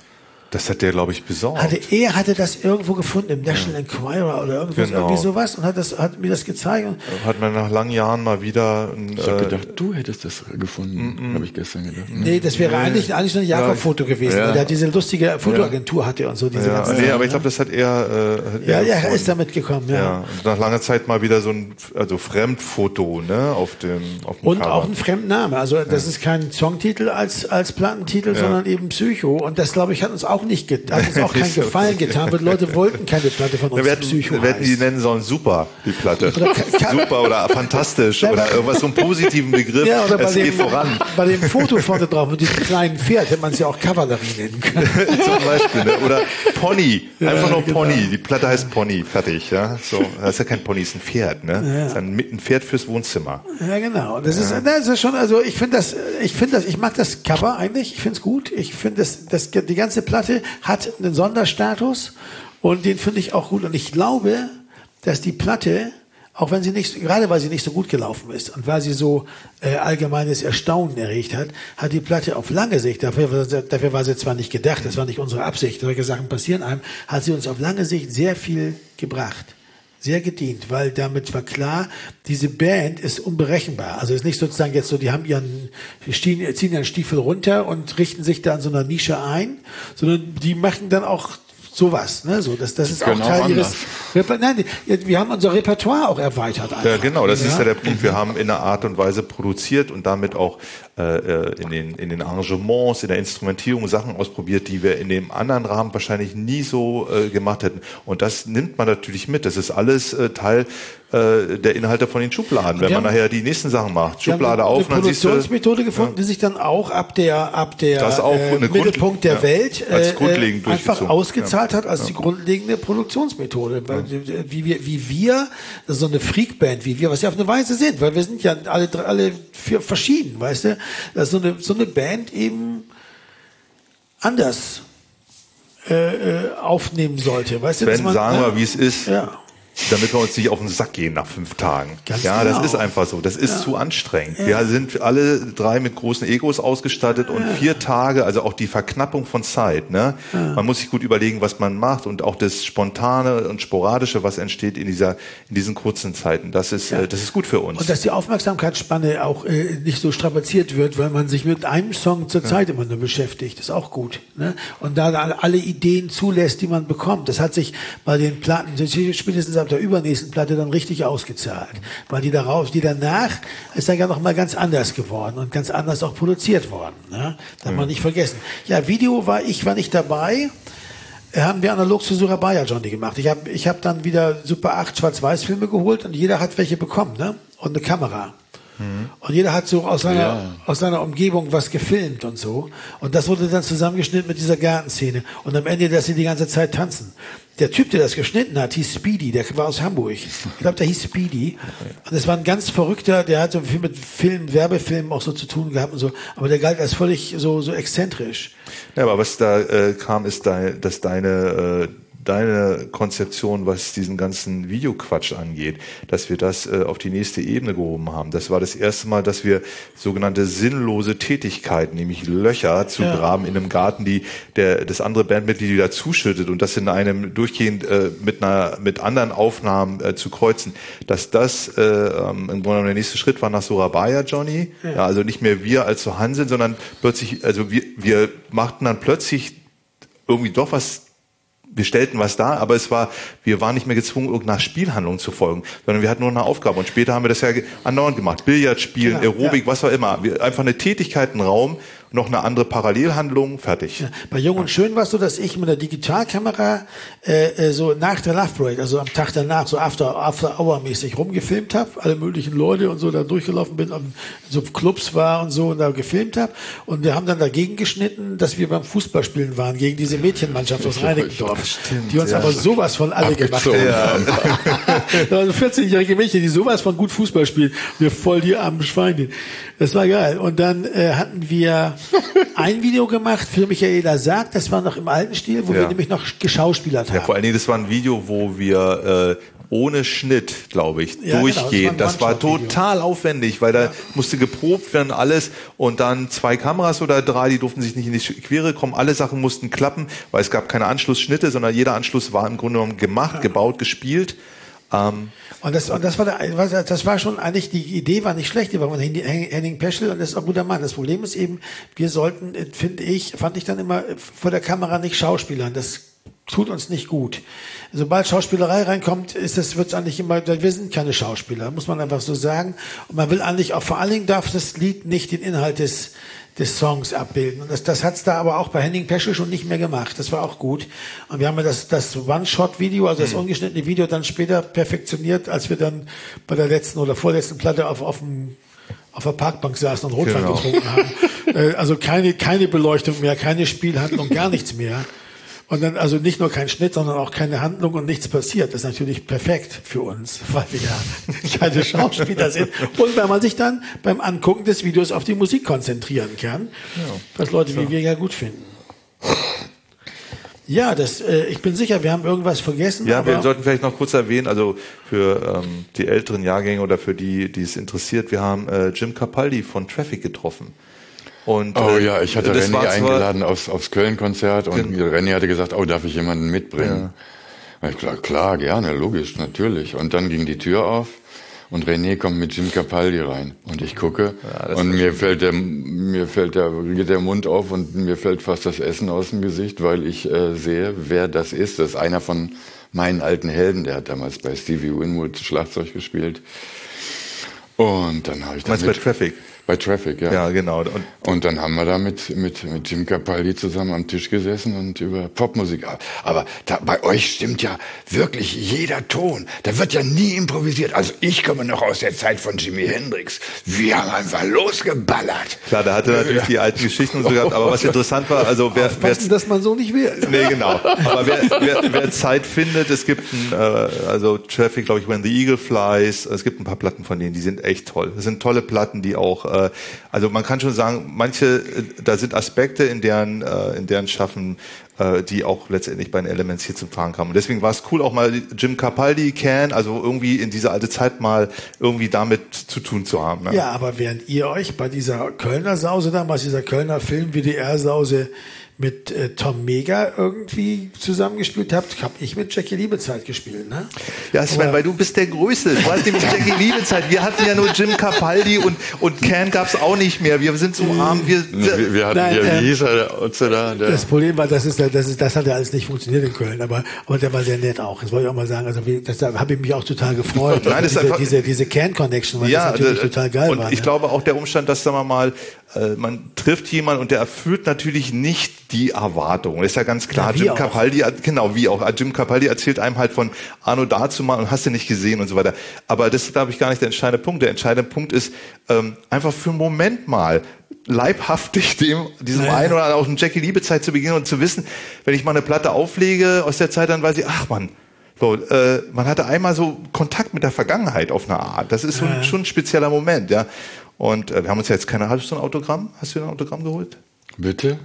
S4: Das hat der, glaube ich, besorgt.
S2: Hatte das irgendwo gefunden, im National Enquirer oder irgendwas, irgendwie sowas, und hat mir das gezeigt. Und
S4: hat man nach langen Jahren mal wieder...
S3: Ich habe gedacht, du hättest das gefunden, habe ich gestern gedacht.
S2: Nee, das wäre eigentlich so ein Jakob-Foto gewesen, weil der diese lustige Fotoagentur hatte und so. Diese ganzen
S4: aber ich glaube, das hat er...
S2: er ist damit gekommen,
S4: ja. Und nach langer Zeit mal wieder so ein Fremdfoto, ne, auf dem
S2: und
S4: Cover.
S2: Auch ein Fremdname. Also das ist kein Songtitel als Plattentitel, sondern eben Psycho. Und das, glaube ich, hat uns auch keinen Gefallen getan, weil Leute wollten keine Platte von uns.
S4: Wir hätten die nennen sollen super, die Platte. Super oder fantastisch oder irgendwas, so einen positiven Begriff.
S2: Ja, oder
S4: es geht voran.
S2: Bei dem Foto vorne drauf mit diesem kleinen Pferd hätte man es ja auch Kavallerie nennen können.
S4: Zum Beispiel, ne? Oder Pony. Einfach nur Pony. Genau. Die Platte heißt Pony. Fertig, ja. So, das ist ja kein Pony, ist ein Pferd, ne? Ja. Das ist ein Pferd fürs Wohnzimmer.
S2: Ja, genau. Das ist schon, also ich mag das Cover eigentlich. Ich finde es gut. Ich finde, die ganze Platte hat einen Sonderstatus und den finde ich auch gut. Und ich glaube, dass die Platte, auch wenn gerade weil sie nicht so gut gelaufen ist und weil sie so allgemeines Erstaunen erregt hat die Platte auf lange Sicht, dafür war sie zwar nicht gedacht, das war nicht unsere Absicht, solche Sachen passieren einem, hat sie uns auf lange Sicht sehr viel gebracht. Sehr gedient, weil damit war klar, diese Band ist unberechenbar. Also ist nicht sozusagen jetzt so, die ziehen ihren Stiefel runter und richten sich da in so einer Nische ein, sondern die machen dann auch sowas, ne? So, das ist auch Teil ihres wir haben unser Repertoire auch erweitert. Einfach.
S4: Ja, genau, das ist ja der Punkt. Wir haben in einer Art und Weise produziert und damit auch in den Arrangements, in der Instrumentierung Sachen ausprobiert, die wir in dem anderen Rahmen wahrscheinlich nie so gemacht hätten. Und das nimmt man natürlich mit. Das ist alles Teil der Inhalte von den Schubladen, wenn man nachher die nächsten Sachen macht. Schublade auf,
S2: eine Produktionsmethode gefunden, die sich dann auch ab der Mittelpunkt der Welt einfach ausgezahlt hat als die grundlegende Produktionsmethode. Wie wir, das ist so eine Freakband wie wir, was ja auf eine Weise sind, weil wir sind ja alle verschieden, weißt du, dass so eine Band eben anders aufnehmen sollte, weißt du?
S4: Sagen wir, wie es ist. Ja. Damit wir uns nicht auf den Sack gehen nach 5 Tagen. Ganz genau. Das ist einfach so. Das ist zu anstrengend. Ja. Wir sind alle 3 mit großen Egos ausgestattet und 4 Tage, also auch die Verknappung von Zeit. Ne? Ja. Man muss sich gut überlegen, was man macht und auch das Spontane und Sporadische, was entsteht in diesen kurzen Zeiten. Das ist gut für uns.
S2: Und dass die Aufmerksamkeitsspanne auch nicht so strapaziert wird, weil man sich mit einem Song zur Zeit immer nur beschäftigt. Das ist auch gut. Ne? Und da alle Ideen zulässt, die man bekommt. Das hat sich bei den Platten spätestens ab der übernächsten Platte dann richtig ausgezahlt. Weil die danach ist dann ja noch mal ganz anders geworden und ganz anders auch produziert worden. Ne? Darf man nicht vergessen. Ja, Video war nicht dabei. Haben wir analog zu Surabaya Johnny gemacht. Ich hab dann wieder Super 8 Schwarz-Weiß-Filme geholt und jeder hat welche bekommen, ne? Und eine Kamera. Und jeder hat so aus seiner Umgebung was gefilmt und so. Und das wurde dann zusammengeschnitten mit dieser Gartenszene. Und am Ende, dass sie die ganze Zeit tanzen. Der Typ, der das geschnitten hat, hieß Speedy, der war aus Hamburg. Ich glaube, der hieß Speedy. Und das war ein ganz verrückter, der hat so viel mit Werbefilmen auch so zu tun gehabt und so. Aber der galt als völlig so exzentrisch.
S4: Ja, aber was da kam, ist, dass deine Konzeption, was diesen ganzen Videoquatsch angeht, dass wir das auf die nächste Ebene gehoben haben. Das war das erste Mal, dass wir sogenannte sinnlose Tätigkeiten, nämlich Löcher zu graben in einem Garten, die das andere Bandmitglied wieder zuschüttet und das in einem durchgehend mit anderen Aufnahmen zu kreuzen, dass das im Grunde genommen der nächste Schritt war nach Surabaya Johnny. Ja, also nicht mehr wir als so Hanseln, sondern plötzlich, also wir machten dann plötzlich irgendwie doch was. Wir stellten was dar, aber wir waren nicht mehr gezwungen, irgendeiner Spielhandlung zu folgen, sondern wir hatten nur eine Aufgabe. Und später haben wir das ja andauernd gemacht. Billard spielen, Aerobik, was auch immer. Einfach eine Tätigkeit, einen Raum, noch eine andere Parallelhandlung, fertig.
S2: Ja, bei Jung und Schön war es so, dass ich mit der Digitalkamera so nach der Love Parade, also am Tag danach, so After-Hour-mäßig rumgefilmt habe, alle möglichen Leute und so da durchgelaufen bin und so Clubs war und so und da gefilmt habe. Und wir haben dann dagegen geschnitten, dass wir beim Fußballspielen waren, gegen diese Mädchenmannschaft aus Reinickendorf, die uns aber sowas von alle gemacht haben. Ja. Da waren so 14-jährige Mädchen, die sowas von gut Fußball spielen. Wir voll die armen Schweine. Das war geil. Und dann hatten wir ein Video gemacht für Michaela Sarg, das war noch im alten Stil, wo wir nämlich noch geschauspielert haben.
S4: Ja, vor allen Dingen, das war ein Video, wo wir ohne Schnitt, glaube ich, durchgehen. Genau, das war total aufwendig, weil da musste geprobt werden, alles. Und dann 2 Kameras oder 3, die durften sich nicht in die Quere kommen. Alle Sachen mussten klappen, weil es gab keine Anschlussschnitte, sondern jeder Anschluss war im Grunde genommen gemacht, gebaut, gespielt.
S2: Und das war schon eigentlich, die Idee war nicht schlecht, die war von Henning Peschel und das ist auch ein guter Mann. Das Problem ist eben, wir sollten, fand ich dann immer vor der Kamera nicht schauspielern. Das tut uns nicht gut. Sobald Schauspielerei reinkommt, wird's eigentlich immer, wir sind keine Schauspieler, muss man einfach so sagen. Und man will eigentlich auch, vor allen Dingen darf das Lied nicht den Inhalt des Songs abbilden. Und das hat's da aber auch bei Henning Peschel schon nicht mehr gemacht. Das war auch gut. Und wir haben ja das One-Shot-Video, also das ungeschnittene Video dann später perfektioniert, als wir dann bei der letzten oder vorletzten Platte auf der Parkbank saßen und Rotwein getrunken haben. Also keine Beleuchtung mehr, keine Spielhandlung, gar nichts mehr. Und dann also nicht nur kein Schnitt, sondern auch keine Handlung und nichts passiert. Das ist natürlich perfekt für uns, weil wir ja keine Schauspieler sind. Und weil man sich dann beim Angucken des Videos auf die Musik konzentrieren kann, was Leute wie wir ja gut finden. Ja, ich bin sicher, wir haben irgendwas vergessen.
S4: Ja, wir sollten vielleicht noch kurz erwähnen, also für die älteren Jahrgänge oder für die es interessiert, wir haben Jim Capaldi von Traffic getroffen. Und,
S3: ich hatte René eingeladen aufs Köln-Konzert und René hatte gesagt, darf ich jemanden mitbringen? Ja. Ich gesagt, klar, gerne, logisch, natürlich. Und dann ging die Tür auf und René kommt mit Jim Capaldi rein. Und ich gucke und mir fällt der Mund auf und mir fällt fast das Essen aus dem Gesicht, weil ich sehe, wer das ist. Das ist einer von meinen alten Helden, der hat damals bei Stevie Winwood Schlagzeug gespielt. Und dann habe ich
S4: bei Traffic?
S3: Bei Traffic, ja.
S4: Ja, genau.
S3: Und dann haben wir da mit Jim Capaldi zusammen am Tisch gesessen und über Popmusik. Aber bei euch stimmt ja wirklich jeder Ton. Da wird ja nie improvisiert. Also ich komme noch aus der Zeit von Jimi Hendrix. Wir haben einfach losgeballert.
S4: Klar, da hatte natürlich die alten Geschichten und so gehabt. Aber was interessant war, also wer
S2: dass man so nicht will.
S4: Nee, genau. Aber wer Zeit findet, es gibt also Traffic, glaube ich, When the Eagle Flies. Es gibt ein paar Platten von denen, die sind echt toll. Das sind tolle Platten, die auch also man kann schon sagen, manche, da sind Aspekte in deren Schaffen, die auch letztendlich bei den Elements hier zum Tragen kamen. Und deswegen war es cool, auch mal Jim Capaldi, also irgendwie in dieser alte Zeit mal irgendwie damit zu tun zu haben. Ne?
S2: Ja, aber während ihr euch bei dieser Kölner Sause damals, dieser Kölner Film-WDR-Sause mit Tom Mega irgendwie zusammengespielt habt, habe ich mit Jackie Liebezeit gespielt, ne?
S4: Ja, Sven, weil du bist der Größte. Du hast nämlich Jackie Liebezeit. Wir hatten ja nur Jim Capaldi und Can gab's auch nicht mehr. Wir sind so arm.
S3: Wir hatten wie hieß er,
S2: das Problem war, das hat ja alles nicht funktioniert in Köln, aber der war sehr nett auch. Das wollte ich auch mal sagen. Also da habe ich mich auch total gefreut.
S4: Nein, das
S2: diese Can-Connection, weil das natürlich total geil
S4: und
S2: war.
S4: Und ich glaube auch der Umstand, dass, sagen wir mal, man trifft jemanden und der erfüllt natürlich nicht die Erwartungen. Das ist ja ganz klar.
S2: Ja,
S4: Jim Capaldi, wie auch. Jim Capaldi erzählt einem halt von Anno dazumal und hast du nicht gesehen und so weiter. Aber das ist, glaube ich, gar nicht der entscheidende Punkt. Der entscheidende Punkt ist, einfach für einen Moment mal leibhaftig diesem einen oder auch dem Jackie Liebezeit zu beginnen und zu wissen, wenn ich mal eine Platte auflege aus der Zeit, dann weiß ich, ach man, so, man hatte einmal so Kontakt mit der Vergangenheit auf eine Art. Das ist schon ein spezieller Moment, ja. Und wir haben uns ja jetzt hast du ein Autogramm? Hast du ein Autogramm geholt?
S3: Bitte?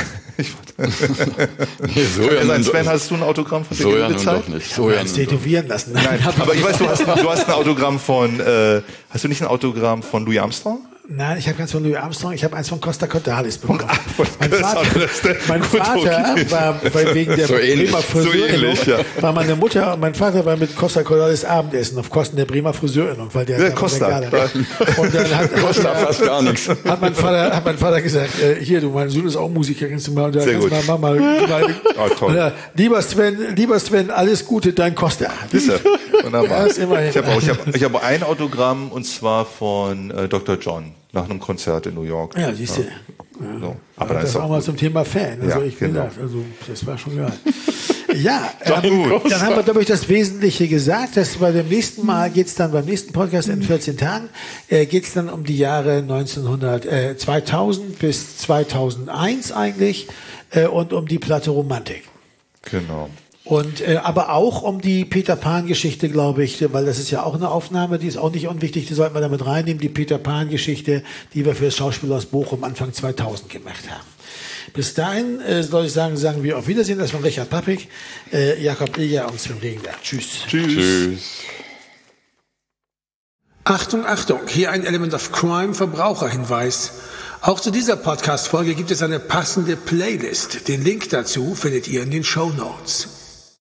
S4: Sven, hast du ein Autogramm von
S3: Jackie Liebezeit? Doch nicht.
S2: Tätowieren lassen.
S4: Nein, aber ich weiß, du hast ein Autogramm von, hast du nicht ein Autogramm von Louis Armstrong?
S2: Nein, ich habe keins von Louis Armstrong, ich habe eins von Costa Cordalis bekommen. Mein Vater war wegen der Bremer Friseurinnung, war meine Mutter und mein Vater war mit Costa Cordalis Abendessen auf Kosten der Bremer Friseurinnung, weil der
S4: Costa.
S2: Und dann
S3: Costa fast gar nichts.
S2: Hat mein Vater gesagt, hier, du, mein Sohn ist auch Musiker, kannst du mal,
S4: sehr gut.
S2: Mal lieber Sven, alles Gute, dein Costa.
S4: Wunderbar. Ich habe ein Autogramm und zwar von Dr. John. Nach einem Konzert in New York.
S2: Ja, siehst du. Ja.
S4: So.
S2: Aber das auch mal zum Thema Fan. Also das war schon geil. Ja, dann haben wir, glaube ich, das Wesentliche gesagt. Dass bei dem nächsten Mal beim nächsten Podcast in 14 Tagen, geht's dann um die Jahre 2000 bis 2001 eigentlich und um die Platte Romantik.
S4: Genau.
S2: Und aber auch um die Peter Pan-Geschichte, glaube ich, weil das ist ja auch eine Aufnahme, die ist auch nicht unwichtig, die sollten wir damit reinnehmen, die Peter Pan-Geschichte, die wir für das Schauspiel aus Bochum Anfang 2000 gemacht haben. Bis dahin soll ich sagen wir auf Wiedersehen. Das war Richard Pappig, Jakob Ilja und Sven Regner. Tschüss.
S3: Tschüss.
S2: Achtung, Achtung, hier ein Element of Crime Verbraucherhinweis. Auch zu dieser Podcast-Folge gibt es eine passende Playlist. Den Link dazu findet ihr in den Shownotes.